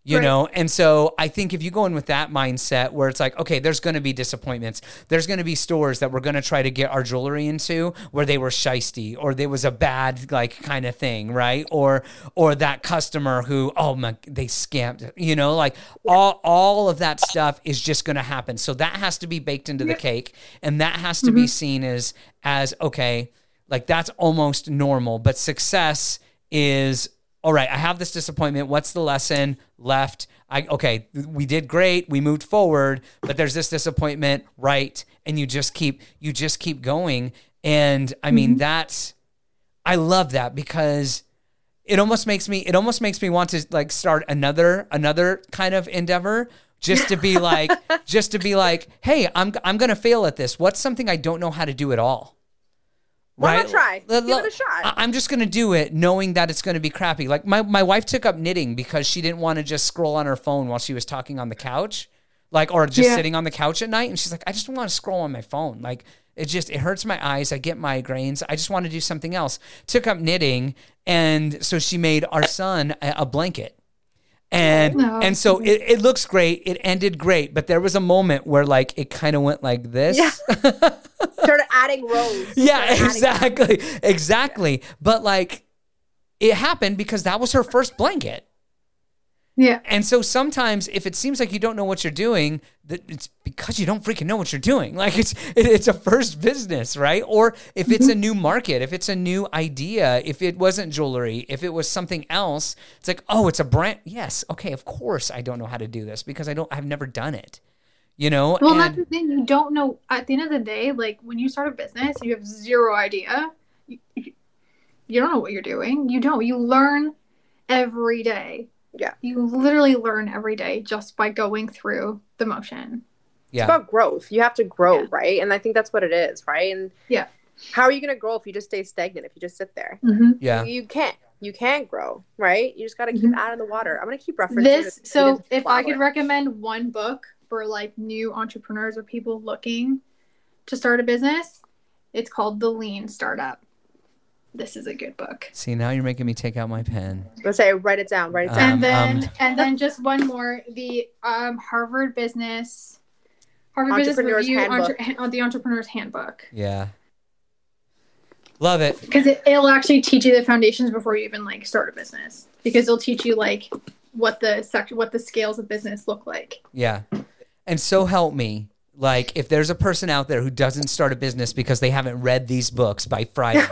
You Right. know, and so I think if you go in with that mindset where it's like, okay, there's going to be disappointments. There's going to be stores that we're going to try to get our jewelry into where they were shisty or there was a bad like kind of thing, right? Or or that customer who, oh my, they scammed, you know, like all all of that stuff is just going to happen. So that has to be baked into the Yeah. cake, and that has to be seen as as okay, like that's almost normal. But success is, all right, I have this disappointment. What's the lesson left? I okay, we did great. We moved forward, but there's this disappointment, right? And you just keep you just keep going. And I mean, Mm-hmm. that's I love that because it almost makes me it almost makes me want to like start another another kind of endeavor just to be like just to be like, "Hey, I'm I'm going to fail at this. What's something I don't know how to do at all?" Why not try? Let- Give let- it a shot. I- I'm just going to do it knowing that it's going to be crappy. Like my, my wife took up knitting because she didn't want to just scroll on her phone while she was talking on the couch, like, or just Yeah. sitting on the couch at night. And she's like, I just want to scroll on my phone. Like it just, it hurts my eyes. I get migraines. I just want to do something else. Took up knitting. And so she made our son a, a blanket. And No. and so it, it looks great. It ended great. But there was a moment where like it kind of went like this. Yeah. Started adding rows. Yeah, Started adding- exactly. Exactly. But like it happened because that was her first blanket. Yeah. And so sometimes if it seems like you don't know what you're doing, that it's because you don't freaking know what you're doing. Like it's it, it's a first business, right? Or if it's a new market, if it's a new idea, if it wasn't jewelry, if it was something else, it's like, "Oh, it's a brand." Yes, okay, of course I don't know how to do this because I don't I've never done it. You know? Well, And- that's the thing. You don't know. At the end of the day, like when you start a business, you have zero idea. You, you you don't know what you're doing. You don't. You learn every day. Yeah. You literally learn every day just by going through the motion. yeah. It's about growth. You have to grow, Yeah. right? And I think that's what it is, right? And Yeah. how are you going to grow if you just stay stagnant? If you just sit there, Mm-hmm. yeah. you, you can't. You can't grow, right? You just got to keep Mhm. adding the water. I'm going to keep referencing This. this So, to if I could flower. recommend one book for like new entrepreneurs or people looking to start a business, it's called The Lean Startup. This is a good book. See, now you're making me take out my pen. Let's say write it down. Write it Um, down. and then um, and then just one more, the um, Harvard Business Harvard Business Entrepreneur's Review Handbook. entre- on the Entrepreneur's Handbook, Yeah. Love it. because it, it'll actually teach you the foundations before you even like start a business, because it'll teach you like what the sect- what the scales of business look like. Yeah. And so help me. Like, if there's a person out there who doesn't start a business because they haven't read these books by Friday,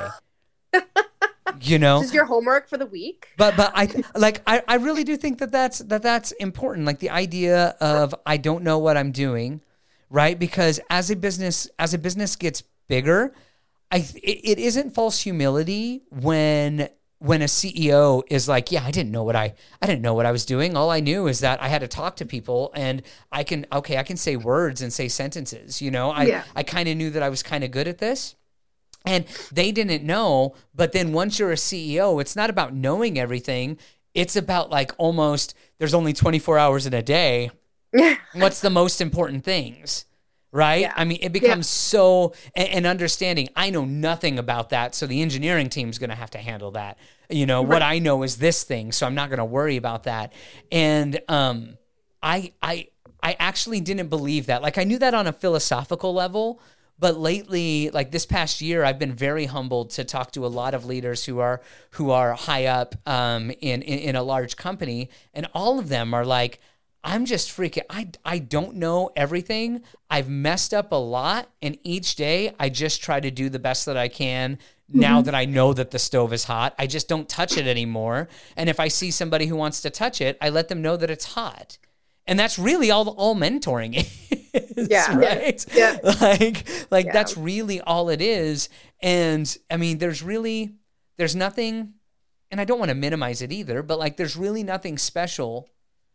you know, This is your homework for the week. but but I like I, I really do think that that's that that's important. Like the idea of I don't know what I'm doing, right? Because as a business as a business gets bigger, I it, it isn't false humility when when a C E O is like, yeah, I didn't know what I I didn't know what I was doing. All I knew is that I had to talk to people and I can okay, I can say words and say sentences, you know. I Yeah. I kind of knew that I was kind of good at this. And they didn't know, but then once you're a C E O, it's not about knowing everything. It's about like almost there's only twenty-four hours in a day. What's the most important things? Right? Yeah. I mean, it becomes so and, and understanding. I know nothing about that, so the engineering team's going to have to handle that. You know, what I know is this thing, so I'm not going to worry about that. And um, I, I, I actually didn't believe that. Like I knew that on a philosophical level, but lately, like this past year, I've been very humbled to talk to a lot of leaders who are who are high up um, in, in in a large company, and all of them are like, I'm just freaking, I, I don't know everything. I've messed up a lot. And each day I just try to do the best that I can now that I know that the stove is hot. I just don't touch it anymore. And if I see somebody who wants to touch it, I let them know that it's hot. And that's really all, all mentoring is, Yeah. right? Yeah. Like, like Yeah. that's really all it is. And I mean, there's really, there's nothing, and I don't want to minimize it either, but like, there's really nothing special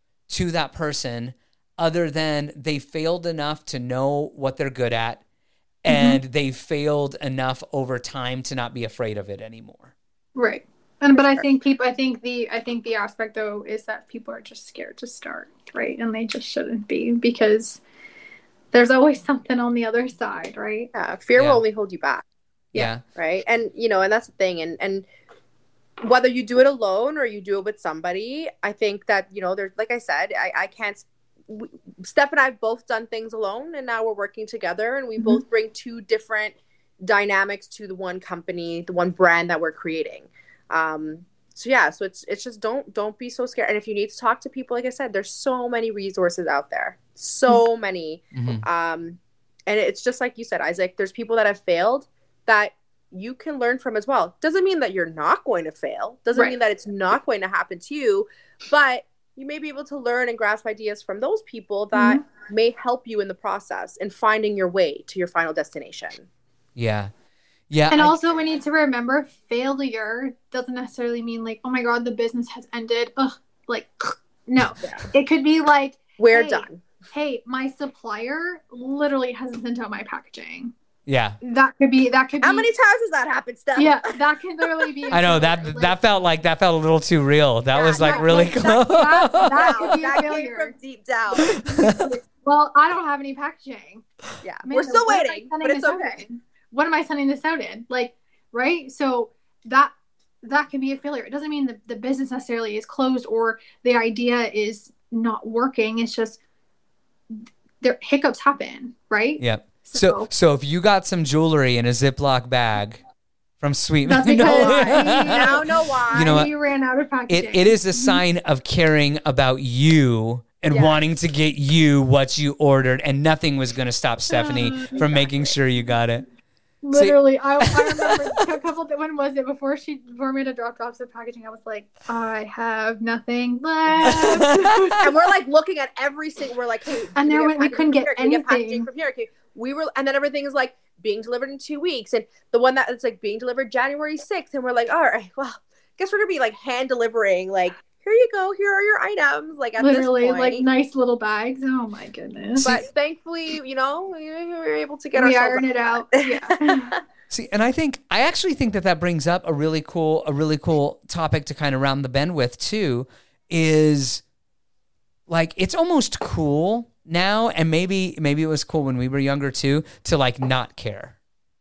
to that person other than they failed enough to know what they're good at and they failed enough over time to not be afraid of it anymore. Right. And but I Sure. think people I think the I think the aspect though is that people are just scared to start, right? And they just shouldn't be, because there's always something on the other side, right? Yeah, fear Yeah. will only hold you back, Yeah. right? And you know, and that's the thing. And and whether you do it alone or you do it with somebody, I think that, you know, there's, like I said, I, I can't, we, Steph and I have both done things alone, and now we're working together, and we mm-hmm. both bring two different dynamics to the one company, the one brand that we're creating. Um, so yeah, so it's, it's just, don't, don't be so scared. And if you need to talk to people, like I said, there's so many resources out there, so mm-hmm. many. Mm-hmm. Um, and it's just like you said, Isaac, there's people that have failed that you can learn from as well. Doesn't mean that you're not going to fail. Doesn't right. mean that it's not going to happen to you, but you may be able to learn and grasp ideas from those people that mm-hmm. may help you in the process in finding your way to your final destination. Yeah. Yeah. And I, also we need to remember failure doesn't necessarily mean like, oh my God, the business has ended. Ugh, like, no, yeah. It could be like, we're hey, done. Hey, my supplier literally hasn't sent out my packaging. Yeah. That could be, that could be. How many times has that happened, Steph? Yeah, that could literally be. I know that, like, that felt like, that felt a little too real. That yeah, was like that, really that, close. That, that, that could be that came from deep down. Well, I don't have any packaging. Yeah. Amanda, we're still waiting, but it's okay. What am I sending this out in? Like, right? So that, that can be a failure. It doesn't mean that the business necessarily is closed or the idea is not working. It's just there hiccups happen, right? Yep. So, so if you got some jewelry in a Ziploc bag from Sweet, that's because no, now know why you know what? You ran out of packaging. It, it is a sign of caring about you and yes. wanting to get you what you ordered, and nothing was going to stop Stephanie uh, from exactly. making sure you got it. Literally, I, I remember a couple. When was it before she before me to drop off the packaging? I was like, I have nothing left, and we're like looking at every single. We're like, hey, and there we, we couldn't get anything anything get packaging from here. Okay. We were, and then everything is like being delivered in two weeks, and the one that is like being delivered January sixth, and we're like, all right, well, guess we're gonna be like hand delivering, like, here you go, here are your items, like at literally this point. Like nice little bags. Oh my goodness! But thankfully, you know, we, we were able to get we ourselves iron it out. Yeah. See, and I think I actually think that that brings up a really cool, a really cool topic to kind of round the bend with too. Is like it's almost cool now, and maybe maybe it was cool when we were younger too, to like not care.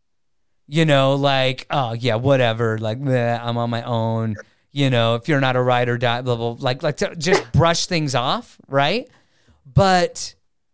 You know, like, oh yeah, whatever, like bleh, I'm on my own. You know, if you're not a ride or die, blah blah, like like to just brush things off, right? But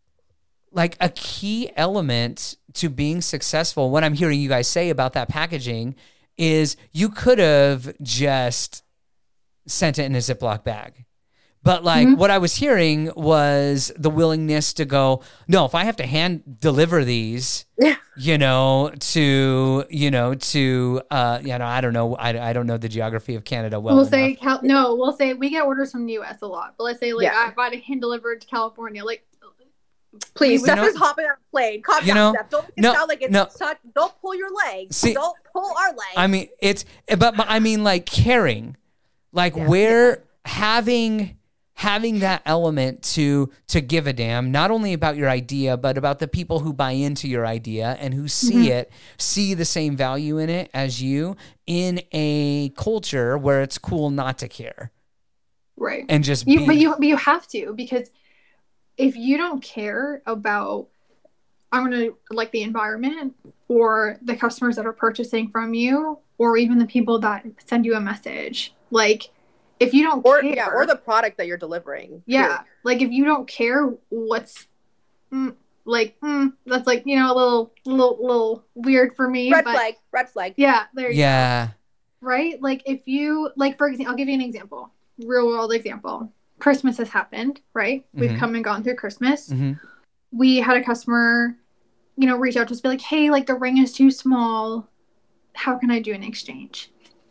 like a key element to being successful, what I'm hearing you guys say about that packaging is you could have just sent it in a Ziploc bag. But like mm-hmm. what I was hearing was the willingness to go, no, if I have to hand deliver these, yeah. you know, to, you know, to, uh, you know, I don't know. I, I don't know the geography of Canada well We'll enough. say, Cal- no, we'll say we get orders from the U S a lot. But let's say like yeah. I got it hand delivered to California. Like, please, Steph is hopping on a plane. Calm you down, know, Steph. Don't make it no, sound like it's no. such, don't pull your leg. See, don't pull our leg. I mean, it's, but, but I mean like caring, like yeah. where yeah. having... having that element to to give a damn, not only about your idea, but about the people who buy into your idea and who see mm-hmm. it, see the same value in it as you, in a culture where it's cool not to care. Right. And just you, be... But you, but you have to, because if you don't care about, I'm going to like the environment or the customers that are purchasing from you, or even the people that send you a message, like, if you don't or, care, yeah, or the product that you're delivering. Yeah. Too. Like if you don't care what's mm, like, mm, that's like, you know, a little, little, little weird for me. Red but, flag, red flag. Yeah. There you yeah. go. Right. Like if you, like, for example, I'll give you an example, real world example. Christmas has happened, right? Mm-hmm. We've come and gone through Christmas. Mm-hmm. We had a customer, you know, reach out to us, be like, hey, like the ring is too small. How can I do an exchange?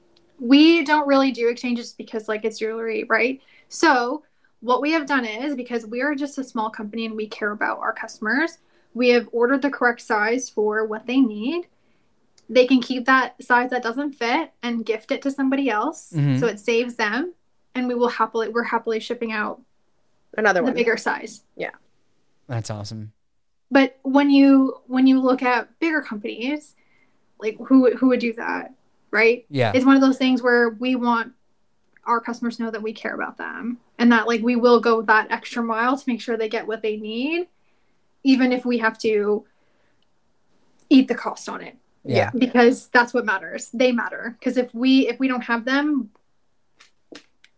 We don't really do exchanges because like it's jewelry, right? So what we have done is, because we are just a small company and we care about our customers, we have ordered the correct size for what they need. They can keep that size that doesn't fit and gift it to somebody else. Mm-hmm. So it saves them, and we will happily, we're happily shipping out another the one, bigger size. Yeah. That's awesome. But when you, when you look at bigger companies, like who, who would do that? Right? Yeah. It's one of those things where we want our customers to know that we care about them, and that like we will go that extra mile to make sure they get what they need, even if we have to eat the cost on it. Yeah. Because that's what matters. They matter. Because if we if we don't have them,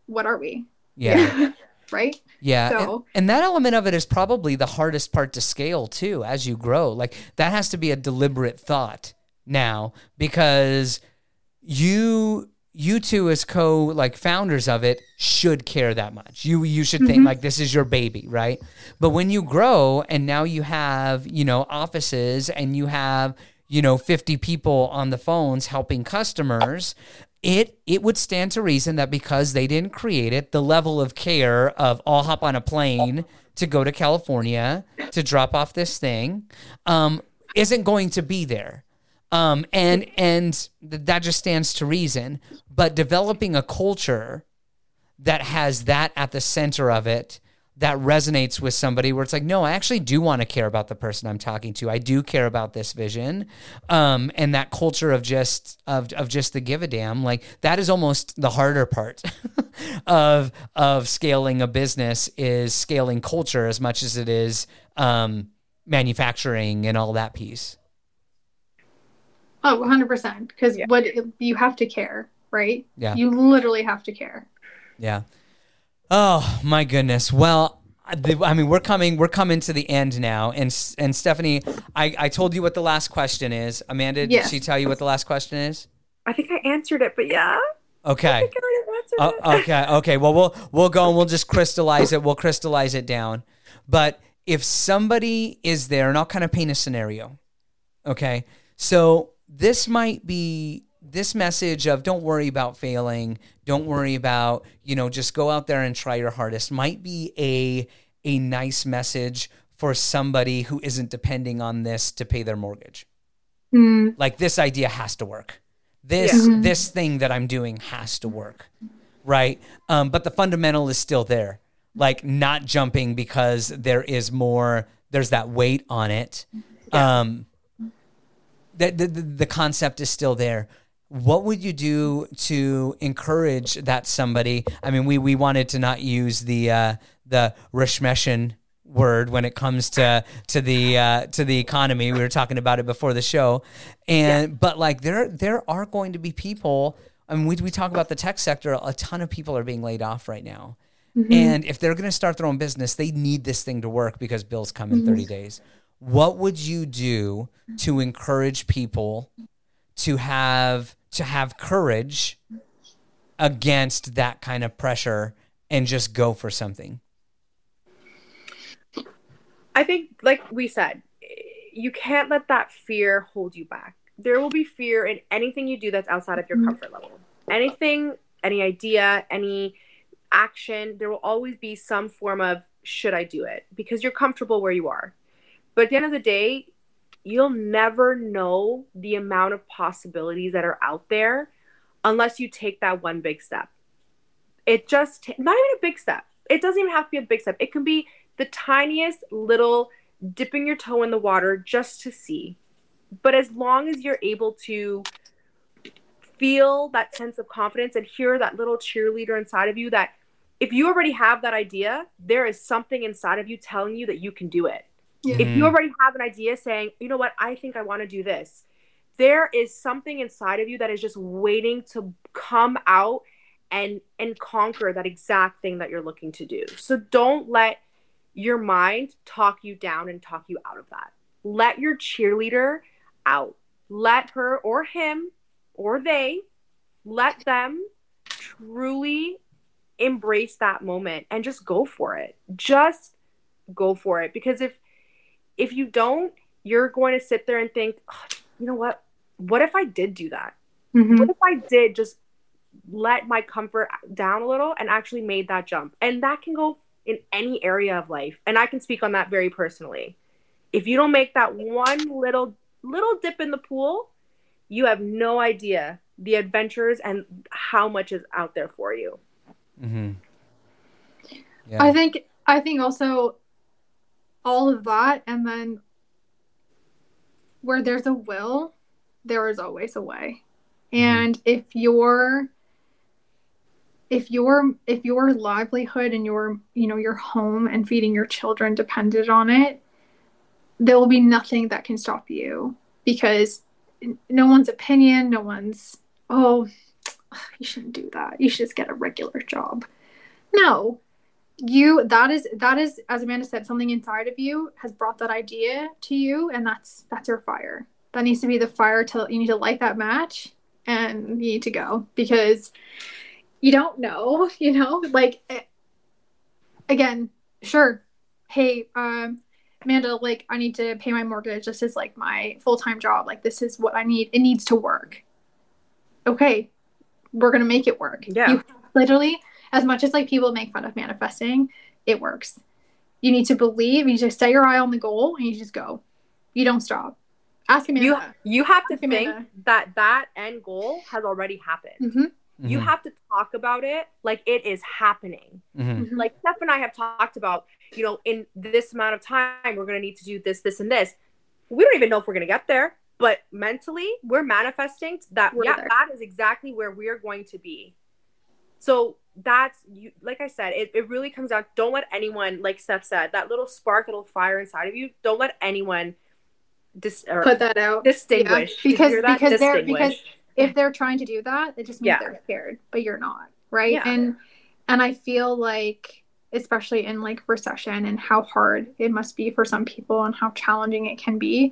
what are we? Yeah. Right? Yeah. So, and, and that element of it is probably the hardest part to scale too, as you grow. Like that has to be a deliberate thought now, because you you two as co like founders of it should care that much. You you should think Mm-hmm. like this is your baby, right? But when you grow and now you have, you know, offices and you have, you know, fifty people on the phones helping customers, it it would stand to reason that because they didn't create it, the level of care of I'll hop on a plane to go to California to drop off this thing um, isn't going to be there. Um, and and th- that just stands to reason. But developing a culture that has that at the center of it, that resonates with somebody where it's like, no, I actually do want to care about the person I'm talking to. I do care about this vision. Um, and that culture of just of of just the give a damn, like that is almost the harder part of of scaling a business, is scaling culture as much as it is um, manufacturing and all that piece. oh, one hundred percent. Because Yeah. what you have to care, right? Yeah. You literally have to care. Yeah. Oh my goodness. Well, the, I mean, we're coming, we're coming to the end now. And, and Stephanie, I, I told you what the last question is. Amanda, did Yes. she tell you what the last question is? I think I answered it, but yeah. Okay. I think I already answered Oh, it. okay. Okay. Well, we'll, we'll go and we'll just crystallize it. We'll crystallize it down. But if somebody is there, and I'll kind of paint a scenario. Okay. So this might be this message of don't worry about failing. Don't worry about, you know, just go out there and try your hardest might be a, a nice message for somebody who isn't depending on this to pay their mortgage. Mm. Like this idea has to work. This, Yeah. this thing that I'm doing has to work. Right. Um, but the fundamental is still there. Like not jumping because there is more, there's that weight on it. Um, the, the, the concept is still there. What would you do to encourage that somebody? I mean, we, we wanted to not use the uh, the Rishmeshan word when it comes to to the uh, to the economy. We were talking about it before the show, and yeah. but like there there are going to be people. I mean, we we talk about the tech sector. A ton of people are being laid off right now, mm-hmm. and if they're going to start their own business, they need this thing to work because bills come in mm-hmm. thirty days. What would you do to encourage people to have to have courage against that kind of pressure and just go for something? I think, like we said, you can't let that fear hold you back. There will be fear in anything you do that's outside of your comfort level. Anything, any idea, any action, there will always be some form of, should I do it? Because you're comfortable where you are. But at the end of the day, you'll never know the amount of possibilities that are out there unless you take that one big step. It just, not even a big step. It doesn't even have to be a big step. It can be the tiniest little dipping your toe in the water just to see. But as long as you're able to feel that sense of confidence and hear that little cheerleader inside of you, that if you already have that idea, there is something inside of you telling you that you can do it. Yeah. If you already have an idea saying, you know what, I think I want to do this, there is something inside of you that is just waiting to come out and and conquer that exact thing that you're looking to do. So don't let your mind talk you down and talk you out of that. Let your cheerleader out. Let her or him or they, let them truly embrace that moment and just go for it. Just go for it. Because if If you don't, you're going to sit there and think, oh, you know what? What if I did do that? Mm-hmm. What if I did just let my comfort down a little and actually made that jump? And that can go in any area of life. And I can speak on that very personally. If you don't make that one little, little dip in the pool, you have no idea the adventures and how much is out there for you. Mm-hmm. Yeah. I think, I think also, all of that, and then where there's a will, there is always a way. Mm-hmm. And if your if your if your livelihood and your you know your home and feeding your children depended on it, there will be nothing that can stop you, because no one's opinion, no one's, oh, you shouldn't do that, you should just get a regular job. No, you, that is, that is, as Amanda said, something inside of you has brought that idea to you. And that's, that's your fire. That needs to be the fire till you need to light that match and you need to go, because you don't know, you know, like, again, sure. Hey, um, Amanda, like, I need to pay my mortgage. This is like my full-time job. Like, this is what I need. It needs to work. Okay. We're going to make it work. Yeah. You literally, as much as like people make fun of manifesting, it works. You need to believe, you need to set your eye on the goal, and you just go. You don't stop. Ask Amanda. You, you have to Ask think Amanda. that that end goal has already happened. Mm-hmm. Mm-hmm. You have to talk about it like it is happening. Mm-hmm. Mm-hmm. Like Steph and I have talked about, you know, in this amount of time, we're going to need to do this, this, and this. We don't even know if we're going to get there, but mentally we're manifesting that. We're yeah, there. that is exactly where we're going to be. So that's, you. Like I said, it, it really comes out. Don't let anyone, like Steph said, that little spark, that little fire inside of you, don't let anyone dis- or Put that out. distinguish. Yeah. Did you Because, hear that? because they're, Distinguish. because if they're trying to do that, it just means Yeah. they're scared, but you're not. Right. Yeah. And, and I feel like, especially in like recession and how hard it must be for some people and how challenging it can be,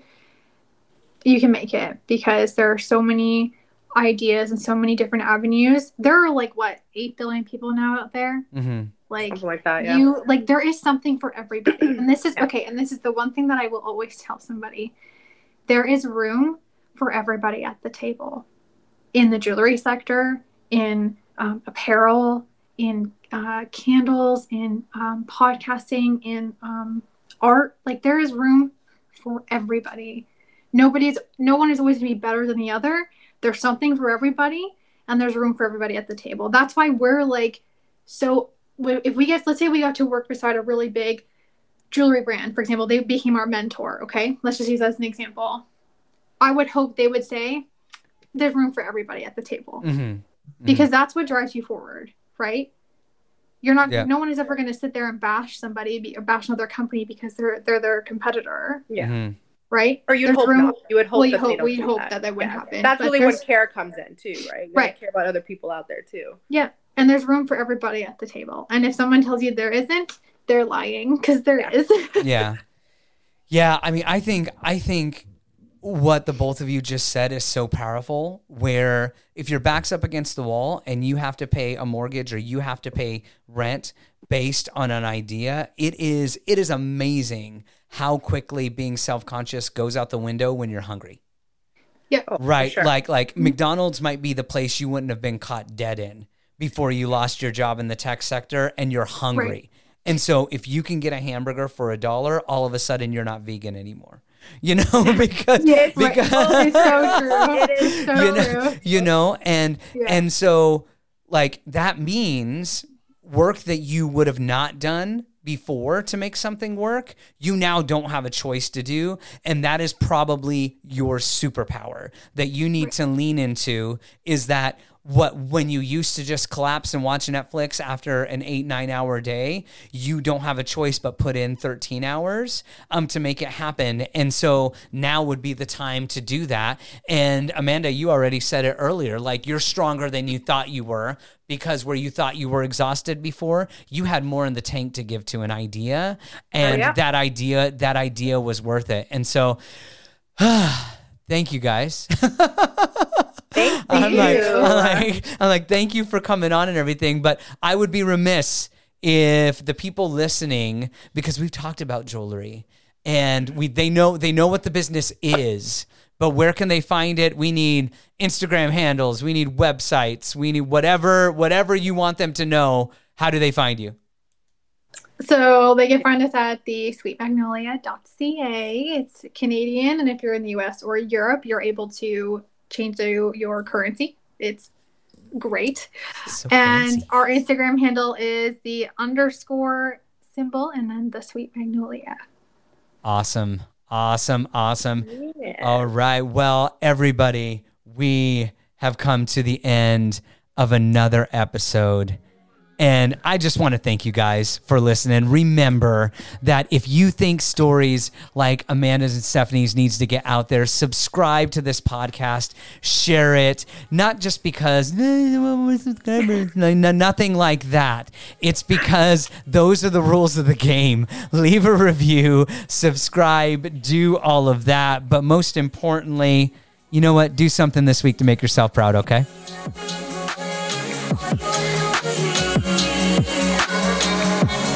you can make it, because there are so many ideas and so many different avenues. There are like, what, eight billion people now out there? Mm-hmm. Like, Something like that, yeah. you, like, there is something for everybody. And this is, Yeah. okay, and this is the one thing that I will always tell somebody. There is room for everybody at the table. In the jewelry sector, in um, apparel, in uh, candles, in um, podcasting, in um, art. Like, there is room for everybody. Nobody's, no one is always going to be better than the other. There's something for everybody, and there's room for everybody at the table. That's why we're like, so if we get, let's say we got to work beside a really big jewelry brand, for example, they became our mentor. Okay. Let's just use that as an example. I would hope they would say, there's room for everybody at the table, Mm-hmm. Mm-hmm. because that's what drives you forward, right? You're not, Yeah. no one is ever going to sit there and bash somebody be, or bash another company because they're, they're their competitor, Yeah. Mm-hmm. right? Or you'd There's hope room- not. You would hope well, you that they hope, don't we'd do hope that. that that wouldn't Yeah. happen. That's but really when there's- care comes in too, right? You Right. gotta care about other people out there too. Yeah. And there's room for everybody at the table. And if someone tells you there isn't, they're lying, because there Yeah. is. Yeah. Yeah. I mean, I think, I think what the both of you just said is so powerful, where if your back's up against the wall and you have to pay a mortgage or you have to pay rent based on an idea, it is, it is amazing how quickly being self-conscious goes out the window when you're hungry. Yeah. Oh, for Right. sure. Like, like McDonald's might be the place you wouldn't have been caught dead in before you lost your job in the tech sector and you're hungry. Right. And so if you can get a hamburger for a dollar, all of a sudden you're not vegan anymore. You know, because, Yeah, it's because right. Oh, it's so true. It is so you know, true. you know, and Yeah. and so like that means work that you would have not done before to make something work, you now don't have a choice to do. And that is probably your superpower that you need to lean into, is that what, when you used to just collapse and watch Netflix after an eight, nine hour day, you don't have a choice but put in thirteen hours um, to make it happen. And so now would be the time to do that. And Amanda, you already said it earlier, like you're stronger than you thought you were, because where you thought you were exhausted before, you had more in the tank to give to an idea. And yeah. that idea, that idea was worth it. And so thank you guys. Thank I'm you. like, I'm like, I'm like, thank you for coming on and everything. But I would be remiss if the people listening, because we've talked about jewelry and we, they know, they know what the business is, but where can they find it? We need Instagram handles. We need websites. We need whatever, whatever you want them to know. How do they find you? So they can find us at the sweet magnolia dot c a. It's Canadian. And if you're in the U S or Europe, you're able to change to your currency. It's great. So And fancy. our Instagram handle is the underscore symbol and then the sweet magnolia. Awesome. Awesome. Awesome. Yeah. All right. Well, everybody, we have come to the end of another episode. And I just want to thank you guys for listening. Remember that if you think stories like Amanda's and Stephanie's needs to get out there, subscribe to this podcast, share it, not just because nothing like that. It's because those are the rules of the game. Leave a review, subscribe, do all of that. But most importantly, you know what? Do something this week to make yourself proud, okay? We'll be right back.